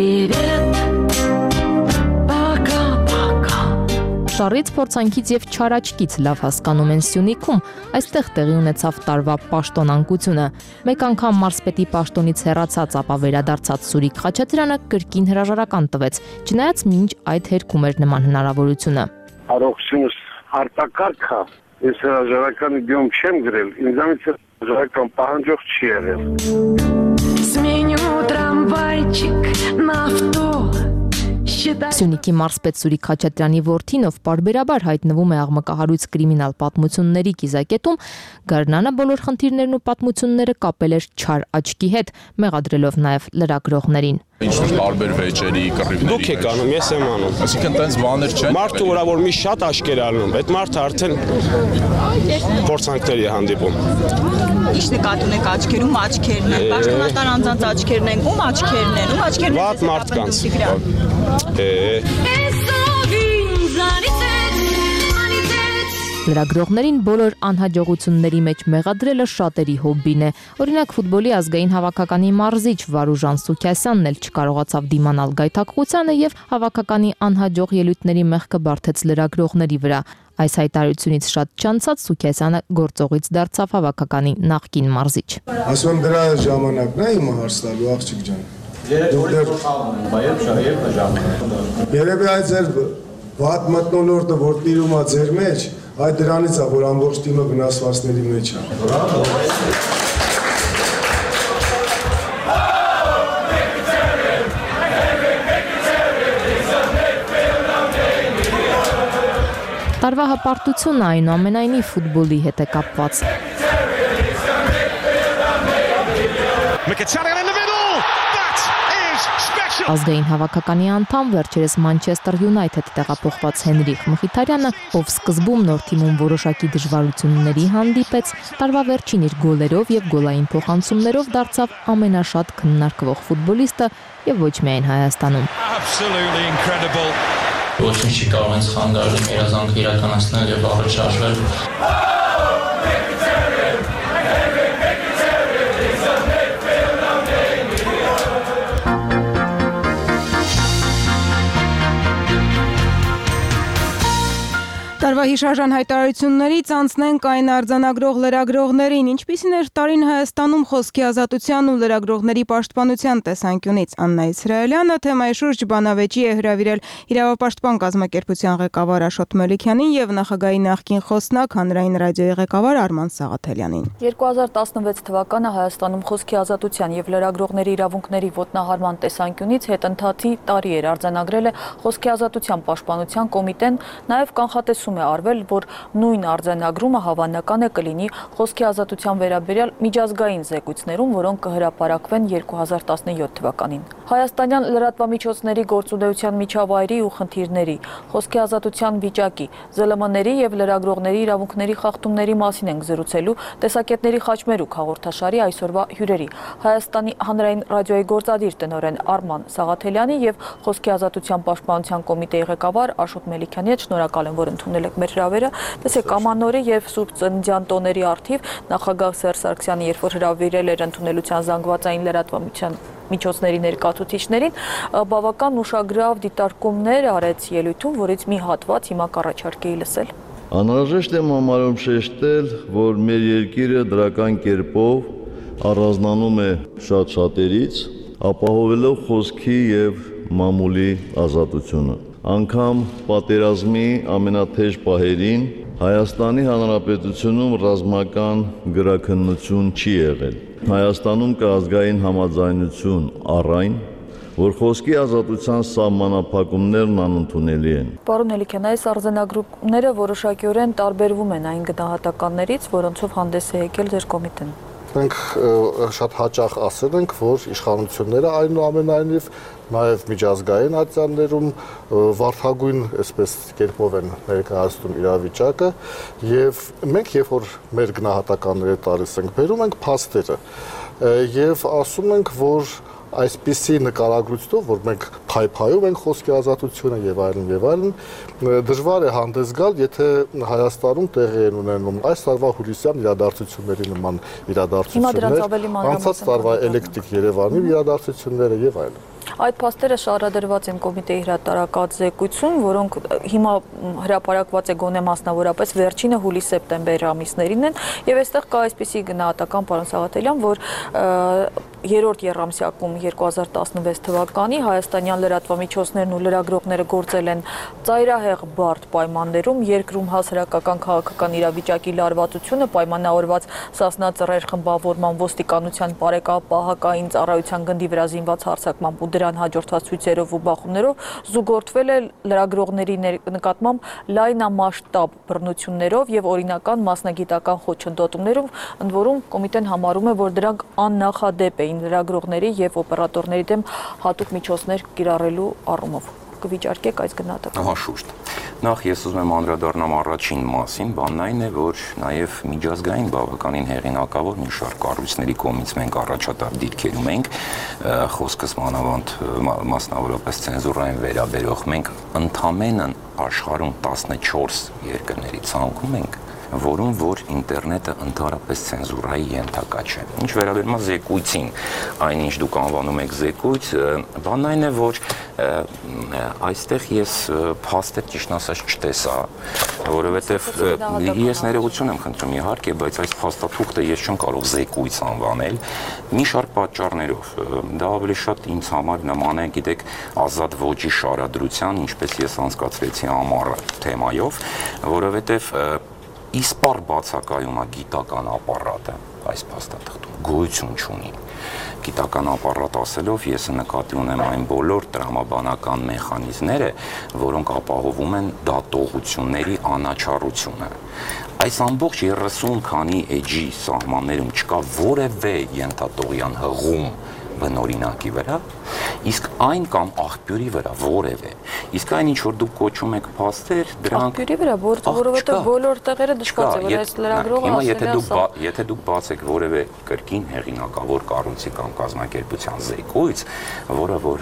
пока-пока։ Շարից փորձանքից եւ չարաճկից լավ հասկանում են Սյունիքում, այստեղ տեղի ունեցավ տարվա պաշտոնանկությունը։ Մեկ անգամ մարզպետի պաշտոնից հեռացած, ապա վերադարձած Սուրիկ Խաչատրյանը կրկին հրաժարական տվեց, չնայած մինչ այդ հերքում էր նման հնարավորությունը։ Առողջությունս արտակարգա, ես հրաժարականի դյոմ չեմ գրել, ինձանից հրաժարական պահանջող չի եղել։ Сменю трамвайчик на авто. Սյունիքի մարզպետ Սուրիկ Խաչատրյանի որդին, ով պարբերաբար հայտնվում է աղմկահարույց կրիմինալ պատմությունների կիզակետում, Գարնանը բոլոր խնդիրներն ու պատմությունները կապել էր չար աչքի հետ, մեղադրելով նաև լրագրողներին։ Ինչ-որ տարբեր վեճերի, կռիվների։ Դուք եք անում, ես եմ անում։ Այսինքն տենց բաներ չեն։ Մարդը ուրա որ մի շատ աշկեր անում, այդ մարդը արդեն փորձանքների հանդիպում։ Ինչ նկատի ունեք աչքերում, աչքերն են, պաշտոնատար անձանց աչքերն են, ում աչքերն են, ում աչքերն են։ Վատ մարդկանց։ Լրագրողներին բոլոր անհաջողությունների մեջ մեղադրելը շատերի հոբբին է։ Օրինակ ֆուտբոլի ազգային հավաքականի մարզիչ Վարուժան Սուքյասյանն էլ չկարողացավ դիմանալ գայթակղությանը եւ հավաքականի անհաջող ելույթների մեղքը բարթեց լրագրողների վրա։ Այս հայտարարությունից շատ չանցած Սուքյասյանը գործողից դարձավ հավաքականի նախկին մարզիչ։ Ասում եմ դրա ժամանակն է իմ հարցնալու աղջիկ ջան։ Երևի այդ ձեր վատ մթնոլորտը, որ տիրում է ձեր մեջ, այդ դրանից է, որ ամբողջ թիմը վնասվածքների մեջ է։ Տարվա հպարտությունը այնուամենայնիվ ֆուտբոլի հետ է կապված։ Ազգային հավաքականի անդամ վերջերս Մանչեսթեր Յունայթեդ տեղափոխված Հենրիխ Մխիթարյանը, ով սկզբում նոր թիմում որոշակի դժվարությունների հանդիպեց, տարվա վերջին իր գոլերով եւ գոլային փոխանցումներով դարձավ ամենաշատ քննարկվող ֆուտբոլիստը եւ ոչ միայն Հայաստանում։ Ոչ մի չի կարող ինձ խանգարել իմ երազանքը իրականացնել եւ առաջ շարժվել։ Տարվա հիշարժան հայտարարություններից անցնենք այն արձանագրող լրագրողներին, ինչպիսին էր տարին Հայաստանում խոսքի ազատության ու լրագրողների պաշտպանության տեսանկյունից։ Աննա Իսրայելյանը թեմայի շուրջ բանավեճի է հրավիրել իրավապաշտպան կազմակերպության ղեկավար Աշոտ Մելիքյանին եւ նախագահի նախկին խոսնակ հանրային ռադիոյի ղեկավար Արման Սաղաթելյանին։ 2016 թվականը Հայաստանում խոսքի ազատության եւ լրագրողների իրավունքների ոտնահարման տեսանկյունից հետընթացի տարի էր արձանագրել է խոսքի ազատության պաշտպանության կոմիտեն, նաեւ կանխատեսում է արվել, որ նույն արձանագրումը հավանական է կլինի խոսքի ազատության վերաբերյալ միջազգային զեկույցներում, որոնք կհրապարակվեն 2017 թվականին։ Հայաստանյան լրատվամիջոցների գործունեության միջավայրի ու խնդիրների, խոսքի ազատության վիճակի, ԶԼՄ-ների եւ լրագրողների իրավունքների խախտումների մասին ենք զրուցելու տեսակետների խաչմերուկ հաղորդաշարի այսօրվա հյուրերի Հայաստանի հանրային ռադիոյի գործադիր տնօրեն Արման Սաղաթելյանի եւ Խոսքի ազատության պաշտպանության կոմիտեի ղեկավար Աշոտ Մելիքյանի հետ շնորհակալ եմ, որ ընդունել եք մեր հրավերը։ Տեսեք, Ամանորի եւ Սուրբ Ծննդյան տոների առթիվ նախագահ Սերժ Սարգսյանը երբ որ հրավիրել էր ընդունելության զանգվածային լրատվամիջոցների միջոցների ներկայացուցիչներին, բավական ուշագրավ դիտարկումներ արեց ելույթում, որից մի հատված հիմա կառաջարկեի լսել։ Անհրաժեշտ է համարում շեշտել, որ մեր երկիրը դրական կերպով առանձնանում է շատ շատերից, ապահովելով խոսքի եւ մամուլի ազատությունը։ Անկամ պատերազմի ամենաթեժ պահերին Հայաստանի Հանրապետությունում ռազմական գրաքննություն չի եղել։ Հայաստանում կա ազգային համաձայնություն առ այն, որ խոսքի ազատության սահմանափակումներն անընդունելի են։ Պարոն Մելիքյան, այս արձանագրումները որոշակիորեն տարբերվում են այն գնահատականներից, որոնցով հանդես է եկել ձեր կոմիտեն։ Մենք շատ հաճախ ասել ենք, որ իշխանությունները այնուամենայնիվ նաև միջազգային ատյաններում վարդագույն այսպես կերպով են ներկայացնում իրավիճակը եւ մենք երբ որ մեր գնահատականները տալիս ենք, բերում ենք փաստերը եւ ասում ենք, որ այսպիսի նկարագրությունով, որ մենք փայփայում ենք խոսքի ազատությունը եւ այլն, դժվար է հանդես գալ, եթե Հայաստանում տեղի են ունենում այս տարվա հուլիսյան իրադարձությունների նման իրադարձություններ, անցած տարվա էլեկտրիկ Երևանի իրադարձությունները եւ այլն։ Այդ փաստերը շարադրված են կոմիտեի հրատարակած զեկույցում, որոնք հիմա հրապարակված է գոնե մասնավորապես վերջինը հուլիս-սեպտեմբեր ամիսներին են, եւ այստեղ կա այսպիսի գնահատական, պարոն Սաղաթելյան, որ երրորդ եռամսյակում 2016 թվականի հայաստանյան լրատվամիջոցներն ու լրագրողները գործել են ծայրահեղ բարդ պայմաններում, երկրում հասարակական քաղաքական իրավիճակի լարվածությունը, պայմանավորված Սասնա ծռեր խմբավորման ոստիկանության պարեկապահական ծառայության գնդի վրա զինված հարձակմամբ ու դրան հաջորդված ցույցերով ու բախումներով զուգորդվել է լրագրողների նկատմամբ լայնամասշտաբ բռնություններով եւ օրինական մասնագիտական խոչընդոտումներով, ընդ որում կոմիտեն համարում է, որ դրանք աննախադեպ էին լրագրողների եւ օպերատորների դեմ հատուկ միջոցներ կիրառելու առումով։ Կվիճարկեք այս գնահատականը։ Անշուշտ։ Նախ ես ուզում եմ անդրադառնամ առաջին մասին, բանն այն է, որ նաև միջազգային բավականին հեղինակավոր մի շարք կառույցների կողմից մենք առաջատար դիրքերում ենք, խոսքս մանավանդ մասնավորապես ցենզուրային վերաբերող, մենք ընդամենն աշխարհում 14 երկրների ցանկում ենք, որում որ ինտերնետը ընդհանրապես ցենզուրայի ենթակա չէ։ Ինչ վերաբերում է զեկույցին, այնինչ դուք անվանում եք զեկույց, բանն այն է, որ այստեղ ես փաստեր ճիշտ ասած չտեսա, որովհետև ես ներողություն եմ խնդրում իհարկե, բայց այս փաստաթուղթը ես չեմ կարող զեկույց անվանել մի շարք պատճառներով։ Դա ավելի շատ ինձ համար նման է, գիտեք, ազատ ոճի շարադրության, ինչպես ես անցկացրեցի ամառը թեմայով, որովհետև իսպառ բացակայում է գիտական ապարատը այս փաստաթղթում գոյություն չունի։ Գիտական ապարատ ասելով ես նկատի ունեմ այն բոլոր տրամաբանական մեխանիզմները, որոնք ապահովում են դատողությունների անաչառությունը։ Այս ամբողջ 30 քանի էջի սահմաններում չկա որևէ ենթատողյան հղում բնօրինակի վրա, իսկ այն կամ աղբյուրի վրա որևէ։ Իսկ այն ինչ որ դուք կոչում եք փաստեր, դրանք աղբյուրի վրա, որովհետև բոլոր տեղերը դժվար է, որ այս լրագրողը եթե դուք բացեք որևէ կրկին հեղինակավոր կառույցի կամ կազմակերպության զեկույց, որը որ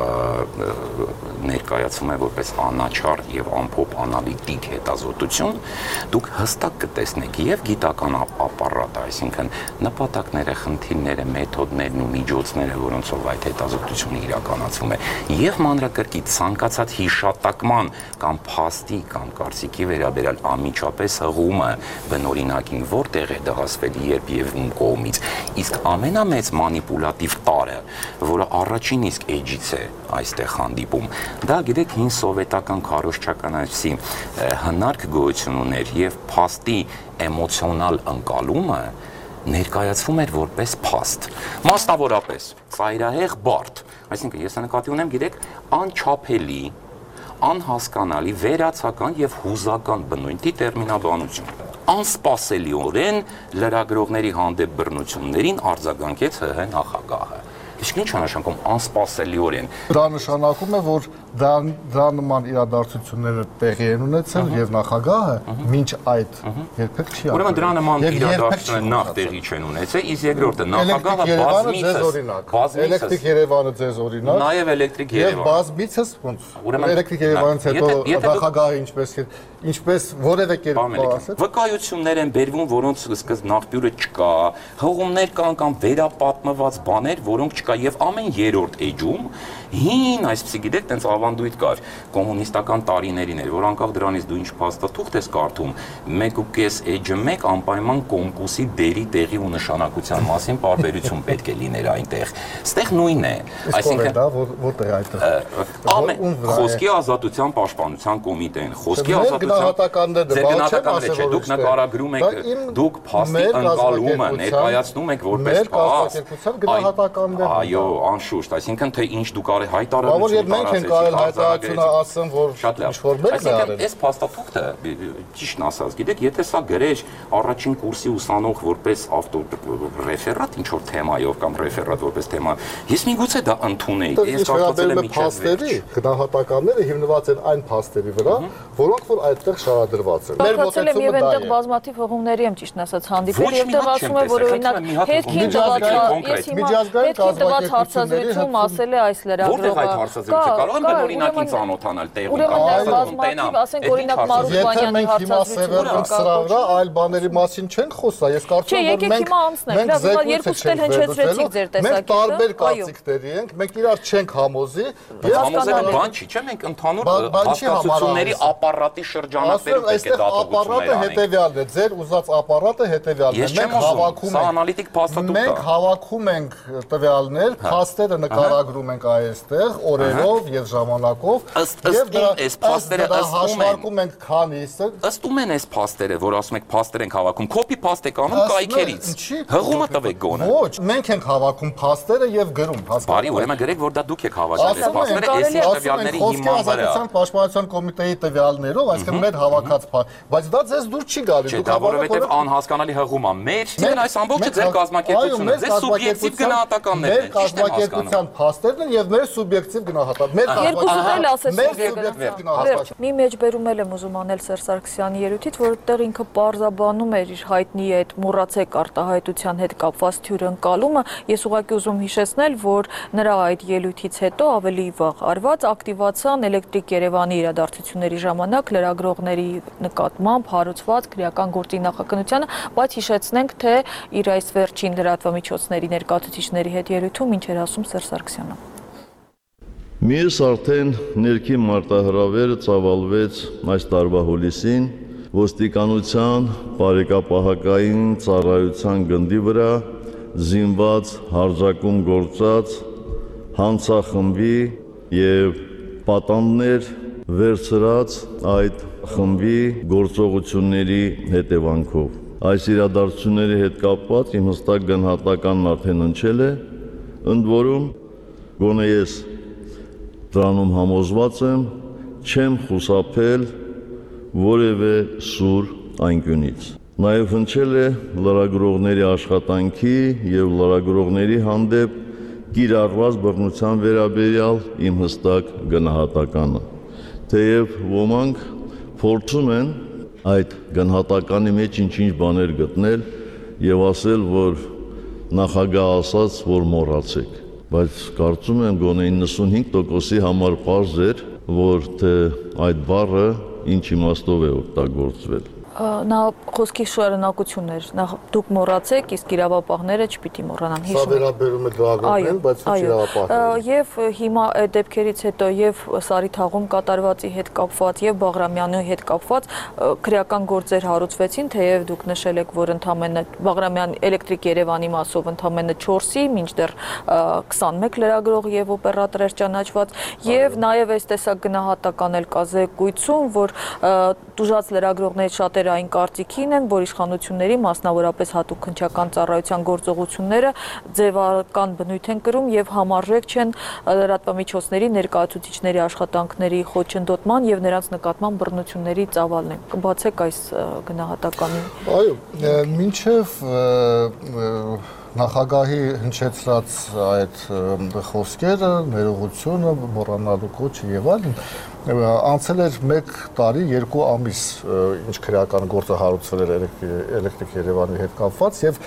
ներկայացում է որպես անաչառ եւ ամփոփ անալիտիկ հետազոտություն, դուք հստակ կտեսնեք եւ գիտական ապարատը, այսինքն նպատակները, խնդիրները, մեթոդներն ու միջոցները, որոնցով այդ հետազոտությունը իրականացվում է, եւ մանրակրկիտ ցանկացած հիշատակման կամ փաստի կամ կարծիքի վերաբերյալ անմիջապես հղումը բնօրինակին որտեղ է դասվել երբ եւ ում կողմից, իսկ ամենամեծ մանիպուլատիվ տարը, որը առաջին իսկ էջից է այստեղ հանդիպում, դա գիտեք հին սովետական քարոզչական այսի հնարք գոյություն ուներ եւ փաստի էմոցիոնալ ընկալումը ներկայացվում էր որպես փաստ, մասնավորապես ծայրահեղ բարդ, այսինքն ես նկատի ունեմ, գիտեք, անչափելի, անհասկանալի վերացական եւ հուզական բնույթի տերմինաբանություն։ Անսպասելիորեն լրագրողների հանդեպ բռնություններին արձագանքեց ՀՀ նախագահը։ Իսկ ինչ նշանակում անսպասելիորեն։ Դա նշանակում է, որ դա նման իրադարձությունները տեղի են ունեցել եւ նախագահը մինչ այդ երբեք չի արել։ Ուրեմն դրա նման իրադարձություններ նախ տեղի չեն ունեցել, իսկ երկրորդը նախագահը բազմիցս Էլեկտրիկ Երևանը ձեզ օրինակ։ Նաեւ Էլեկտրիկ Երևանը։ Եվ բազմիցս ոնց։ Էլեկտրիկ Երևանից հետո նախագահը ինչպես որևէ կերպ ասել։ Վկայություններ են բերվում, որոնց սկզբ նախբյուրը չկա, հղումներ կան կամ վերապատմված բաներ, որոնք չկա եւ ամեն երրորդ էջում հին, այսպեսի գիտեք, տենց ավանդույթ կար կոմունիստական տարիներին էր, որ անկախ դրանից դու ինչ փաստաթուղթ ես կարդում, 1.5 էջը 1 անպայման կոմկուսի դերի տեղի ու նշանակության մասին պարբերություն պետք է լիներ այնտեղ։ Ստեղ նույնն է, այսինքն դա որտեղ այդտեղ խոսքի ազատության պաշտպանության կոմիտեն, խոսքի ազատության գնահատականները չէ, դուք նկարագրում եք, դուք փաստի ընկալումը ներկայացնում եք որպես փաստ։ Այո, անշուշտ, այսինքն թե ինչ դուք հայտարարություն մենք ենք արել հայտարարությունը ասեմ, որ ինչ-որ մեկն է արել։ Այս փաստաթուղթը ճիշտն ասած, գիտեք, եթե սա գրեր առաջին կուրսի ուսանող որպես ավտոռեֆերատ ինչ-որ թեմայով կամ ռեֆերատ որպես թեմա, ես միգուցե դա ընդունեի։ Ես կարծում եմ փաստերի գնահատականները հիմնված են այն փաստերի վրա, որոնք որ այդտեղ շարադրված են։ Մեր մոտեցումը դա է։ Այնտեղ բազմաթիվ հողումների եմ ճիշտն ասած հանդիպել եւ դեռ ասում է, որ օրինակ հետքին տված հարցազրույցում ասել է այս Որտեղ այդ հարցազրույցը կարող եմ բան օրինակին ծանոթանալ տեղում բազմաթիվ, ասենք օրինակ Մարուխանյանի հարցազրույցը սրա վրա այլ բաների մասին չենք խոսա, ես կարծում եմ, որ մենք երկուստ էլ հնչեցրեցիք ձեր տեսակետը։ Մենք տարբեր կարծիքների ենք, մենք իրար չենք համոզի։ Համոզելը բան չի, չէ՞, մենք ընդհանուր հասկացությունների ապարատի շրջանակներում պետք է դատողություններ անենք։ Ապարատը հետևյալն է, ձեր ուզած ապարատը հետևյալն է։ Մենք հավաքում ենք, սա անալիտիկ փաստաթուղթ է։ Մենք հավաքում ենք տվյալներ, փաստերը նկարագրում ենք այստեղ օրերով եւ ժամանակով եւ այս փաստերը հաշվարկում ենք քանիսը ըստում են այս փաստերը, որ ասում եք փաստեր ենք հավաքում, copy paste եք անում կայքերից։ Հղումը տվեք գոնե։ Ոչ, մենք ենք հավաքում փաստերը եւ գրում, հասկանաք։ Բարի, ուրեմն գրեք, որ դա դուք եք հավաքել այս փաստերը, այսի տվյալների հիման վրա։ Պաշտպանության կոմիտեի տվյալներով, այսինքն մեր հավաքած փաստ, բայց դա ձեզ դուր չի գալի։ Չէ, դա որովհետեւ անհասկանալի հղում է։ Մեր այս ամբողջը ձեր կազմակերպությունը, ձեր սուբյեկտիվ գնահատականներն են, ճիշտ եմ հասկանում։ Փաստերն են եւ մեր սուբյեկտիվ գնահատական։ Երկուսն էլ ասեցիք։ Մի մեջբերում եմ ուզում անել Սերժ Սարգսյանի ելույթից, որտեղ ինքը պարզաբանում էր իր հայտնի այդ մոռացեք արտահայտության հետ կապված թյուրընկալումը։ Ես ուղղակի ուզում հիշեցնել, որ նրա այդ ելույթից հետո ավելի վաղ արված ակտիվացան Էլեկտրիկ Երևանի իրադարձությունների ժամանակ լրագրողների նկատմամբ հարուցված քրեական գործի նախաքննությանը, բայց հիշեցնենք, թե իր այս վերջին լրատվամիջոցների ներկայացուցիչների հետ ելույթում ինչ էր ասում Սերժ Սարգսյանը։ Մյուս արդեն ներքին մարտահրավերը ծավալվեց այս տարվա հուլիսին ոստիկանության բարեկապահական ծառայության գնդի վրա զինված հարձակում գործած հանցախմբի եւ պատանդներ վերցրած այդ խմբի գործողությունների հետևանքով։ Այս իրադարձությունների հետ կապված իմ հստակ գնահատականն արդեն հնչել է, ընդ որում գոնե ես դրանում համոզված եմ, չեմ խուսափել որևէ սուր անկյունից։ Նաև հնչել է լրագրողների աշխատանքի եւ լրագրողների հանդեպ կիրառված բռնության վերաբերյալ իմ հստակ գնահատականը։ Թեև ոմանք փորձում են այդ գնահատականի մեջ ինչ-ինչ բաներ գտնել եւ ասել, որ նախագահ ասաց, որ մոռացեք, բայց կարծում եմ գոնե 95%-ի համար պարզ էր, որ թե այդ բառը ինչ իմաստով է օգտագործվել։ Նա խոսքի շարունակություն էր, դուք մոռացեք, իսկ իրավապահները չպիտի մոռանան։ Սա վերաբերում է լրագրողներին, բայց ոչ իրավապահներին։ Եվ հիմա այդ դեպքերից հետո եւ Սարիթաղում կատարվածի հետ կապված եւ Բաղրամյանի հետ կապված քրեական գործեր հարուցվեցին, թեև դուք նշել եք, որ ընդամենը Բաղրամյան Էլեկտրիկ Երևանի մասով ընդամենը 4-ի, մինչդեռ 21 լրագրող եւ օպերատոր էր ճանաչված, եւ նաեւ այս տեսակ գնահատական էլ կա զեկույցում, որ դժուժած լրագրողներից շատ շատերը այն կարծիքին են, որ իշխանությունների, մասնավորապես հատուկ քննչական ծառայության գործողությունները ձևական բնույթ են կրում եւ համարժեք չեն լրատվամիջոցների ներկայացուցիչների աշխատանքների խոչընդոտման եւ նրանց նկատմամբ բռնությունների ծավալն։ Կբացեք այս գնահատականին։ Այո, մինչև նախագահի հնչեցրած այդ խոսքերը, ներողությունը, մոռանալու կոչը եւ այլն, անցել էր 1 տարի 2 ամիս, ինչ քրեական գործը հարուցվել էր Էլեկտրիկ Երևանի հետ կապված եւ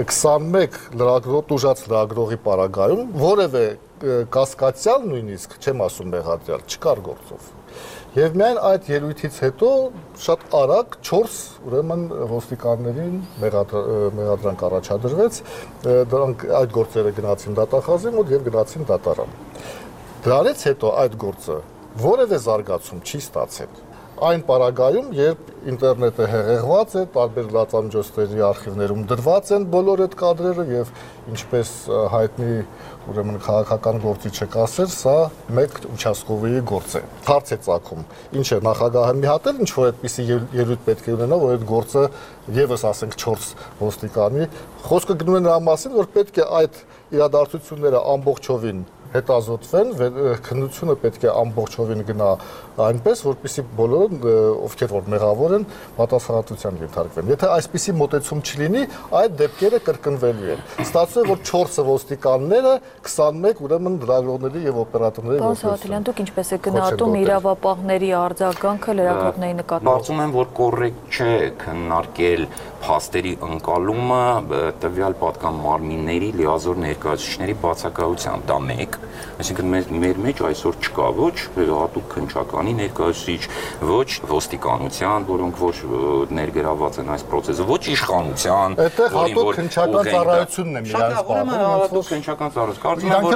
21 տուժած լրագրողի պարագայում որևէ կասկածյալ նույնիսկ, չեմ ասում մեղադրյալ, չկար գործով։ Եվ միայն այդ ելույթից հետո շատ արագ 4 ուրեմն ոստիկաններին մեղադրանք առաջադրվեց, դրանք այդ գործերը գնացին դատախազի մոտ եւ գնացին դատարան։ Դրանից հետո այդ գործը որևէ զարգացում չի ստացել։ Այն պարագայում, երբ ինտերնետը հեղեղված է, տարբեր լրատվամիջոցների արխիվներում դրված են բոլոր այդ կադրերը եւ ինչպես հայտնի ուրեմն քաղաքական գործիչը կասեր, սա մեկ участковый գործ է։ Հարց է ծագում, ինչ է նախագահը մի հատ էլ ինչ որ այդպիսի ելույթ պետք է ունենա, որ այդ գործը եւս ասենք 4 ոստիկանի խոսքը գնում է նրա մասին, որ պետք է այդ իրադարձությունները ամբողջովին հետազոտվեն, քննությունը պետք է ամբողջովին գնա այնպես, որպեսզի բոլորը, ովքեր որ մեղավոր են, պատասխանատվության ենթարկվեն։ Եթե այսպիսի մոտեցում չլինի, այդ դեպքերը կրկնվելու են։ Ստացվում է, որ 4 ոստիկանները 21 ուրեմն լրագրողների եւ օպերատորների Պարոն Սահակյան, դուք ինչպես եք գնահատում իրավապահների արձագանքը լրագրողների նկատմամբ։ Կարծում եմ, որ կոռեկտ չէ քննարկել փաստերի ընկալումը տվյալ պատկան մարմինների լիազոր ներկայացուցիչների բացակայությամբ, դա մեկ, այսինքն մեր մեջ այսօր չկա ոչ հատուկ քննչականի ներկայացուցիչ, ոչ ոստիկանության, որոնք որ ներգրավված են այս process-ը, ոչ իշխանության, որին հատուկ քննչական ծառայությունն է միայն զբաղվում, հատուկ քննչական ծառայություն, կարծում եմ,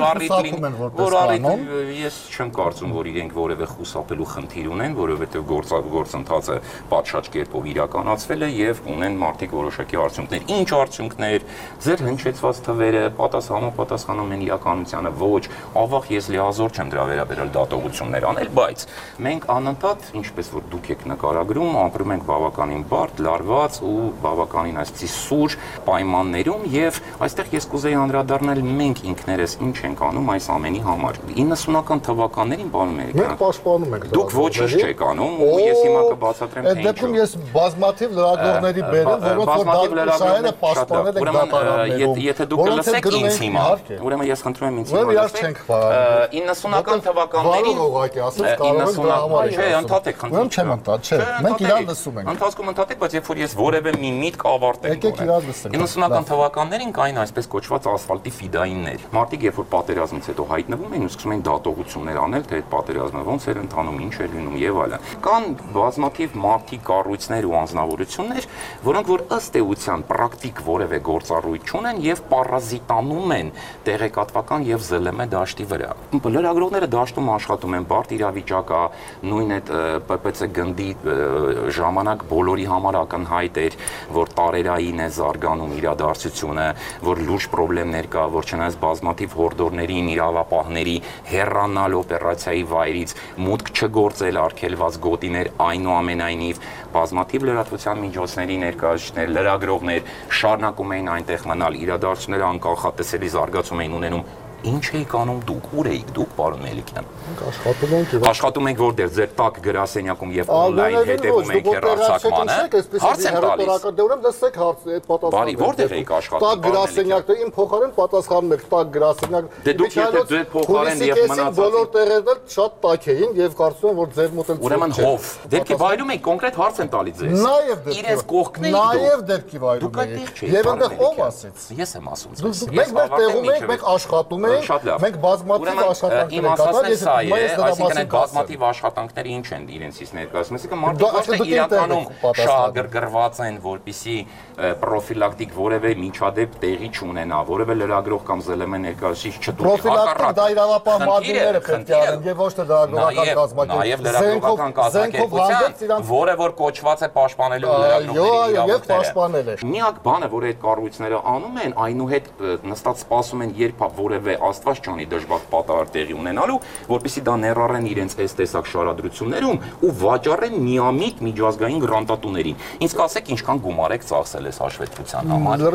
որ առիթ ես չեմ կարծում, որ իրենք որևէ խուսափելու խնդիր ունեն, որովհետև գործընթացը պատշաճ կերպով իրականացվել է եւ ունեն մարդիկ որոշակի արդյունքներ։ Ինչ արդյունքներ, ձեր հնչեցված թվերը պատասխանում են իրականությանը, ոչ, ավաղ ես լիազոր չեմ դրա վերաբերյալ դատողություններ անել, բայց մենք անընդհատ, ինչպես որ դուք եք նկարագրում, ապրում ենք բավականին բարդ, լարված ու բավականին այսպիսի սուր պայմաններում եւ այստեղ ես կուզեի անդրադառնալ մենք ինքներս ինչ ենք անում այս ամենի համար։ 90-ական թվականներին բանում եք։ Մենք պաշտպանում ենք։ Դուք ոչինչ չեք անում ու ես հիմա կբացատրեմ թե ինչու։ Այդ դեպքում ես բազմաթիվ լրագրողների բերեմ, որոնք որ դատասայերը պաշտպանել են դատարաններում։ Եթե դուք կլսեք ինձ հիմա, ուրեմն ես խնդրում եմ ինձ հիմա լսեք։ 90-ական թվականներին ուղղակի ասած կարող եմ դրա համար։ Չէ, ընդհատեք, խնդրում։ Ուրեմն չեմ ընդհատ, չէ։ Մենք իրար լսում ենք։ Ընթացքում ընդհատեք, բայց երբ որ ես որևէ մի միտք ավարտեմ։ Եկեք իրար լսենք։ 90-ական թվականներին կային այսպես կոչված ասֆալտի ֆիդայիններ։ Մարդիկ երբ որ պատերազմից հետո հայտնվում էին ու սկսում էին դատողություններ անել, թե այդ պատերազմը ոնց էր ընթանում, ինչ էր լինում եւ այլն։ Կան բազմաթիվ մարդիկ, կառույցներ ու անձնավորություններ, որոնք որ ըստ էության պրակտիկ որևէ գործառույթ չունեն եւ պարազիտանում են տեղեկատվական եւ ԶԼՄ դաշտի վրա։ Լրագրողները դաշտում աշխատում են, բարդ իրավիճակ է, նույն այդ ՊՊՑ գնդի ժամանակ բոլորի համար ակնհայտ էր, որ տարերային է զարգանում իրադարձությունը, որ լուրջ խնդիրներ կա, որ չնայած բազմաթիվ հորդորներին, իրավապահների հեռանալ օպերացիայի վայրից, մուտք չգործել արգելված գոտիներ, այնուամենայնիվ բազմաթիվ լրատվության միջոցների ներկայացուցիչներ, լրագրողներ շարունակում էին այնտեղ մնալ, իրադարձությունները անկախատեսելի զարգացում էին ունենում։ Ինչ էիք անում դուք, ուր էիք դուք, պարոն Մելիքյան։ Աշխատում ենք որտեղ ձեր տակ գրասենյակում եւ on-line հետևում ենք հեռարձակմանը։ Հարց եմ տալիս։ Ուրեմն լսեք հարցը, այդ պատասխանը։ Բարի, որտեղ էիք աշխատում։ Տակ գրասենյակը իմ փոխարեն պատասխանում եք, տակ գրասենյակ։ Դե դուք եթե ձեր փոխարեն եւ մնացած բոլոր տեղերն էլ շատ տակ էին եւ կարծում եմ որ ձեր մոտ էլ ուրեմն հով։ Դեպքի վայրում եք կոնկրետ հարց եմ տալիս ձեզ։ Նաեւ դեպքի։ Իրենց կողքն եք դուք։ Նաեւ դեպքի վայրում եք։ Եվ այնտեղ ով ասեց։ Ես եմ ասում ձեզ։ Մենք մեր տեղում ենք, մենք աշխատում ենք։ Մենք բազմաթիվ աշխատանքներ ենք կատարել, ես այսինքն այդ բազմաթիվ աշխատանքները ինչ են իրենցից ներկայացնում, այսինքն մարդիկ ոչ թե իրականում շահագրգռված են, որպեսզի պրոֆիլակտիկ որևէ միջադեպ տեղի չունենա, որևէ լրագրող կամ ԶԼՄ ներկայացուցիչ չտուժի։ Պրոֆիլակտիկ դա իրավապահ մարմինները պետք է անեն եւ ոչ թե լրագրողական կազմակերպություն։ Նաեւ լրագրողական կազմակերպություն, որը որ կոչված է պաշտպանելու լրագրողների իրավունքները։ Միակ բանը, որ այդ կառույցները անում են, այնուհետ նստած սպասում են, երբ որևէ Աստված չանի դժբախտ պատահար տեղի ունենալու, որպեսզի դա ներառեն իրենց այս տեսակ շարադրություններում ու վաճառեն միամիտ միջազգային գրանտատուներին։ Ինձ կասեք, ինչքան գումար եք ծախսել այս հաշվետվության համար։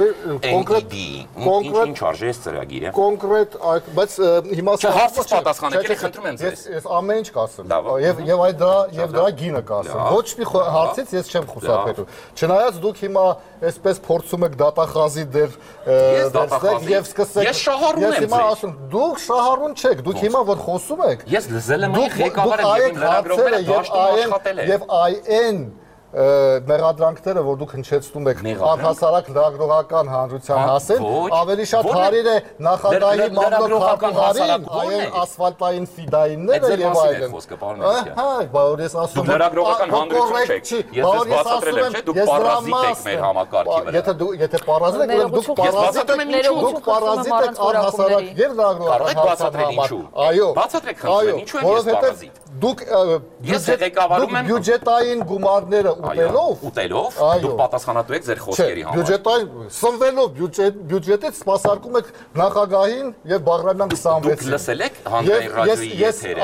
Ինչ արժե այս ծրագիրը։ Կոնկրետ այդ, բայց հիմա հարցից պատասխանեք, խնդրում եմ ձեզ։ Ես ամեն ինչ կասեմ։ Եվ դրա գինը կասեմ։ Ոչ մի հարցից ես չեմ խուսափելու։ Չնայած դուք հիմա այսպես փորձում եք դատախազի դեր դերստեք եւ սկսեք։ Ես շահառուն եմ։ Ես հիմա ասում, դուք շահառուն չեք, դուք հիմա որ խոսում եք։ Ես ԶԼՄ-ի ղեկավար եմ եւ իմ լրագրողները դաշտում աշխատել են։ Եվ այն մեղադրանքները, որ դուք հնչեցնում եք առհասարակ լրագրողական հանրության հասել, ավելի շատ հարիր է նախագահի մամլոքարին, այն ասֆալտային ֆիդայինները եւ այլն։ Հա, բայց ես ասում եմ, լրագրողական հանրություն չեք։ Ես բացատրել եմ, չէ՞, դուք պարազիտ եք մեր համակարգի վրա։ Եթե պարազիտ եք, դուք պարազիտ եք առհասարակ եւ լրագրողական հանրության համար։ Այո, բացատրեք խնդրեմ, ինչու եք ես պարազիտ։ Դուք ես ղեկավարում եմ բյուջետային գումարները ուտելով, դուք պատասխանատու եք ձեր խոսքերի համար։ Բյուջետային սնվելով բյուջետից սպասարկում եք նախագահին եւ Բաղրամյան 26-ին։ Դուք լսել եք հանրային ռադիոյի եթերը։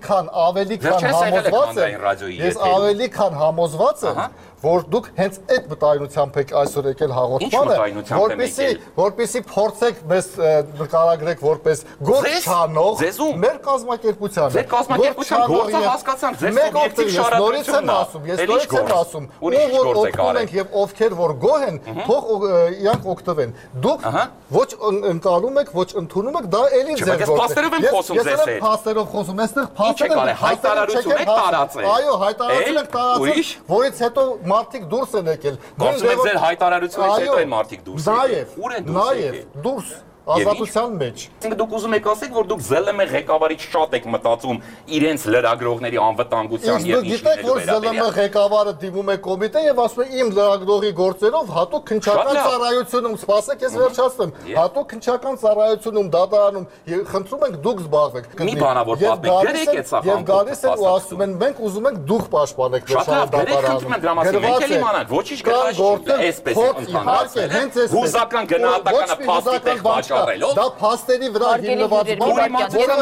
Ես ավելի քան համոզված եմ, որ դուք հենց այդ մտայնությամբ եք այսօր եկել հաղորդմանը, որպեսզի փորձեք մեզ նկարագրեք որպես գործ չանող մեր կազմակերպությանը։ Ձեր կազմակերպության գործը հասկացանք, ձեր սուբյեկտիվ շարադրությունն եմ ասում, ով օգտվում ենք եւ ովքեր որ գոհ են, թող իրանք օգտվեն։ Դուք ոչ ընկալում եք, ոչ ընդունում եք, դա էլի ձեր գործը։ Ես փաստերով խոսում, այստեղ փաստերը հայտարարություն եք տարածել։ Այո, հայտարարություն եք տարածել, որից հետո մարդիկ դուրս են եկել։ Կարծում եք ձեր հայտարարությունից հետո են մարդիկ դուրս եկել։ Ուր են դուրս եկել։ Նաեւ դուրս ազատության մեջ։ Դուք ուզում եք ասեք, որ դուք ԶԼՄ ղեկավարից շատ եք մտածում իրենց լրագրողների անվտանգության եւ ինչի որ ԶԼՄ ղեկավարը դիմում է կոմիտե եւ ասում է իմ լրագրողի գործերով հատուկ քննչական ծառայությունում, սպասեք ես վերջացնեմ, հատուկ քննչական ծառայությունում դատարանում խնդրում ենք դուք զբաղվեք։ Մի բանավոր պատմեք, գրեք այդ սա։ Եվ գալիս են ու ասում են մենք ուզում ենք դուք պաշտպանեք դատարանը։ Հուզական գնահատականը փաստի տեղ դա փաստերի վրա հիմնված բան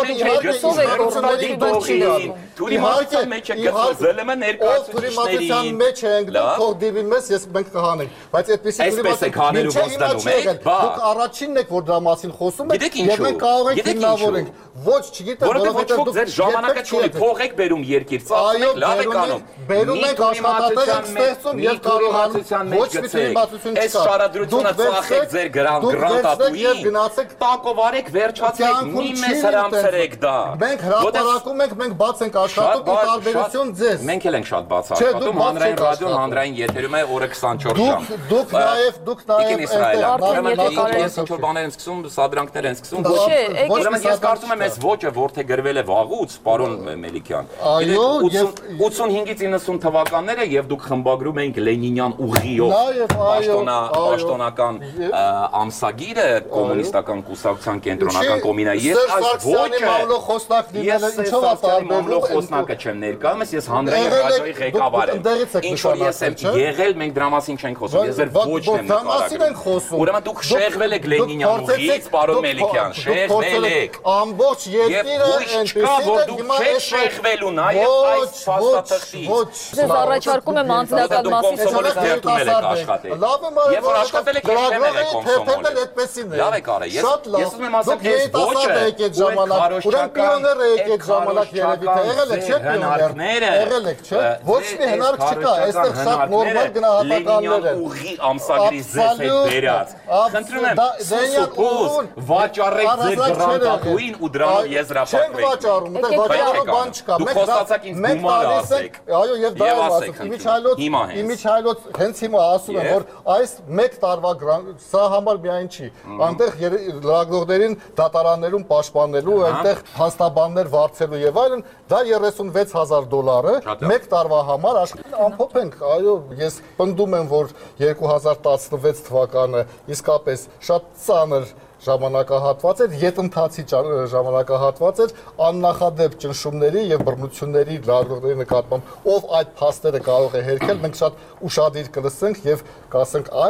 թուրիմացիան մեջ է ընկնում, թող դիվի մեզ, մենք կհանենք, բայց այդպեսի դուք առաջինն եք, որ դրա մասին խոսում եք եւ մենք կարող ենք հիմնավորենք, ոչ չգիտեմ, որովհետեւ դուք ձեր ժամանակը չունի, փող եք բերում երկիր, ծախսեք, լավ եք անում, բերում եք աշխատատեղ եք ստեղծում եւ կարողանում ոչ մի թիմացություն չկա, այս շարադրությունը ծախեք ձեր գրանտատուին, գնացեք տակով արեք, վերջացեք, մի մեզ հրամցրեք դա։ Մենք հրապարակում ենք, մենք բաց ենք աշխատում, ի տարբերություն ձեզ։ Մենք էլ ենք շատ բաց աշխատում, հանրային ռադիոն հանրային եթերում է օրը 24 ժամ։ Դուք նաեւ ես ինչ-որ բաներ եմ սկսում, սադրանքներ են սկսում։ Ուրեմն ես կարծում եմ այս ոճը որթե գրվել է վաղուց, պարոն Մելիքյան։ 85-ից 90 թվականները եւ դուք խմբագրում էինք Լենինյան ուղիով պաշտոնական ամսագիրը կոմունիստական կուսակցության կենտրոնական կոմինայի։ Ես այս խոսնակը չեմ ներկայումս, ես հանրային ռադիոյի ղեկավար եմ։ Ինչ որ ես եմ եղել, մենք դրա մասին չենք խոսում, ես ձեր ոճն եմ նկարագրում։ Ուրեմն դուք շեղվել եք Լենինյան ուղիից, պարոն Մելիքյան, շեղվել եք։ Ամբողջ երկիրը այնպես շեղվելու նաեւ այս փաստաթղթի։ Ձեզ առաջարկում եմ անձնական մասի լավ եմ արել, որ աշխատել եք գրագրողի այդպեսին է։ Լավ եք արել։ Ես ուզում եմ ասել, ես ոչը ուրեմն պիոները եկեք ժամանակ երևի թե եղել եք, չէ՞ պիոներ։ Եղել եք, չէ՞։ Ոչ մի հնարք չկա, այստեղ շատ նորմալ գնահատականներ են։ Ուղի ամսագրի ձեզ հետ բերած։ Խնդրում եմ, սուսուփուս վաճառեք ձեր գրանտատուին ու դրանով եզրափակվեք։ Չենք վաճառում, դեռ վաճառելու բան չկա։ Դուք խոսացաք ինձ գումարը ասեք։ Այո, եւ դա եմ ասում։ Իմիջայլոց հենց հիմա ասում եմ, որ այս 1 տարվա սա համար միայն չի։ Այնտեղ լրագրողներին դատարաններում պաշտպանելու, այնտեղ հաստաբաններ վարձելու եւ այլն, դա $36,000 1 տարվա համար ամփոփ ենք։ Այո, ես պնդում եմ, որ 2016 թվականը իսկապես շատ ծանր ժամանակահատված էր, յետընթացի ժամանակահատված էր աննախադեպ ճնշումների եւ բռնությունների լրագրողների նկատմամբ, ով այդ փաստերը կարող է հերքել, մենք շատ ուշադիր կլսենք եւ կասենք այ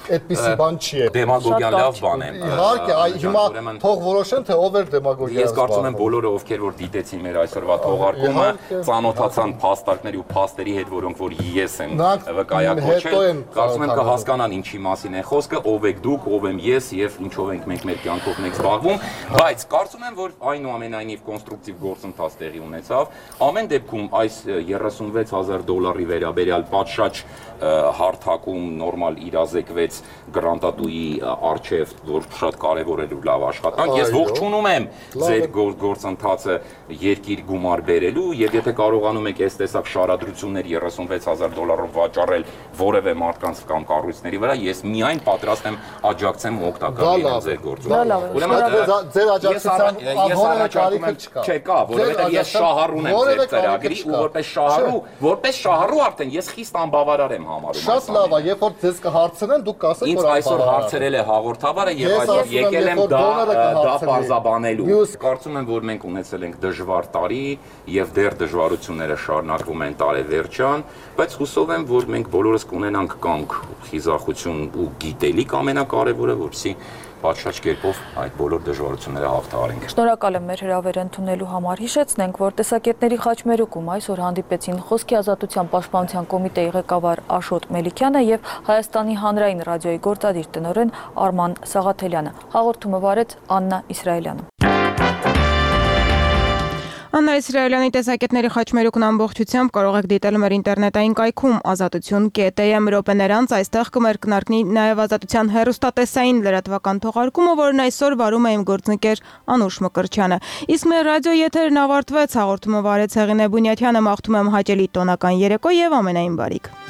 այդպիսի բան չի։ Դեմագոգիան լավ բան է։ Իհարկե, հիմա թող որոշեն թե ով է դեմագոգիա։ Ես կարծում եմ բոլորը ովքեր որ դիտեցին մեր այսօրվա թողարկումը, ծանոթացան փաստարկների ու փաստերի հետ, որոնք որ ես եմ վկայակոչել, կարծում եմ կհասկանան ինչի մասին է խոսքը, ով եք դուք, ով եմ ես եւ ինչով ենք մենք մեր կյանքով մենք զբաղվում, բայց կարծում եմ որ այնուամենայնիվ կոնստրուկտիվ գործընթաց տեղի ունեցավ։ Ամեն դեպքում այս $36,000 վերաբերյալ պատշաճ հարթակում նորմալ իրազեկվեց գրանտատուի արչև, որ շատ կարևոր էր ու լավ աշխատանք։ Ես ողջունում եմ ձեր գործընթացը երկիր գումար բերելու եւ եթե կարողանում եք այս տեսակ շարադրություններ $36,000 վաճառել որևէ մարդկանց կամ կառույցների վրա, ես միայն պատրաստ եմ աջակցեմ ու օգտակար լինեմ ձեր գործում։ Ուրեմն ձեր աջակցության անհոնը կարիքը չկա։ Չէ, կա, որովհետեւ ես շահառուն եմ ձեր ծրագրի ու որպես շահառու արդեն ես խիստ անբավարար եմ համարում։ Շատ լավ է, երբ որ ձեզ կհարցնեն, դուք կասեք, որ ինձ այսօր հարցրել է հաղորդավարը եւ այսօր եկել եմ դա պարզաբանելու։ Կարծում եմ, որ մենք ունեցել ենք դժվար տարի եւ դեռ դժվարությունները շարունակվում են տարեվերջան, բայց հուսով եմ, որ մենք բոլորս կունենանք կամք, խիզախություն ու գիտելիք ամենակարևորը, որպեսզի պատշաճ կերպով այդ բոլոր դժվարությունները հաղթահարենք։ Շնորհակալ եմ մեր հրավերը ընդունելու համար։ Հիշեցնենք, որ տեսակետների խաչմերուկում այսօր հանդիպեցին Խոսքի ազատության պաշտպանության կոմիտեի ղեկավար Աշոտ Մելիքյանը եւ Հայաստանի հանրային ռադիոյի գործադիր տնօրեն Արման Սաղաթելյանը։ Հաղորդումը վարեց Աննա Իսրայելյանը։ Աննա Իսրայելյանի տեսակետների խաչմերուկն ամբողջությամբ կարող եք դիտել մեր ինտերնետային կայքում azatutun.am րոպեներ անց այստեղ կմերկնարկնի նաև ազատության հեռուստատեսային լրատվական թողարկումը, որն այսօր վարում է իմ գործընկեր Անուշ Մկրտչյանը։ Իսկ մեր ռադիո եթերն ավարտվեց, հաղորդումը վարեց Հեղինե Բունյաթյանը, մաղթում եմ հաճելի տոնական երեկո եւ ամենայն բարիք։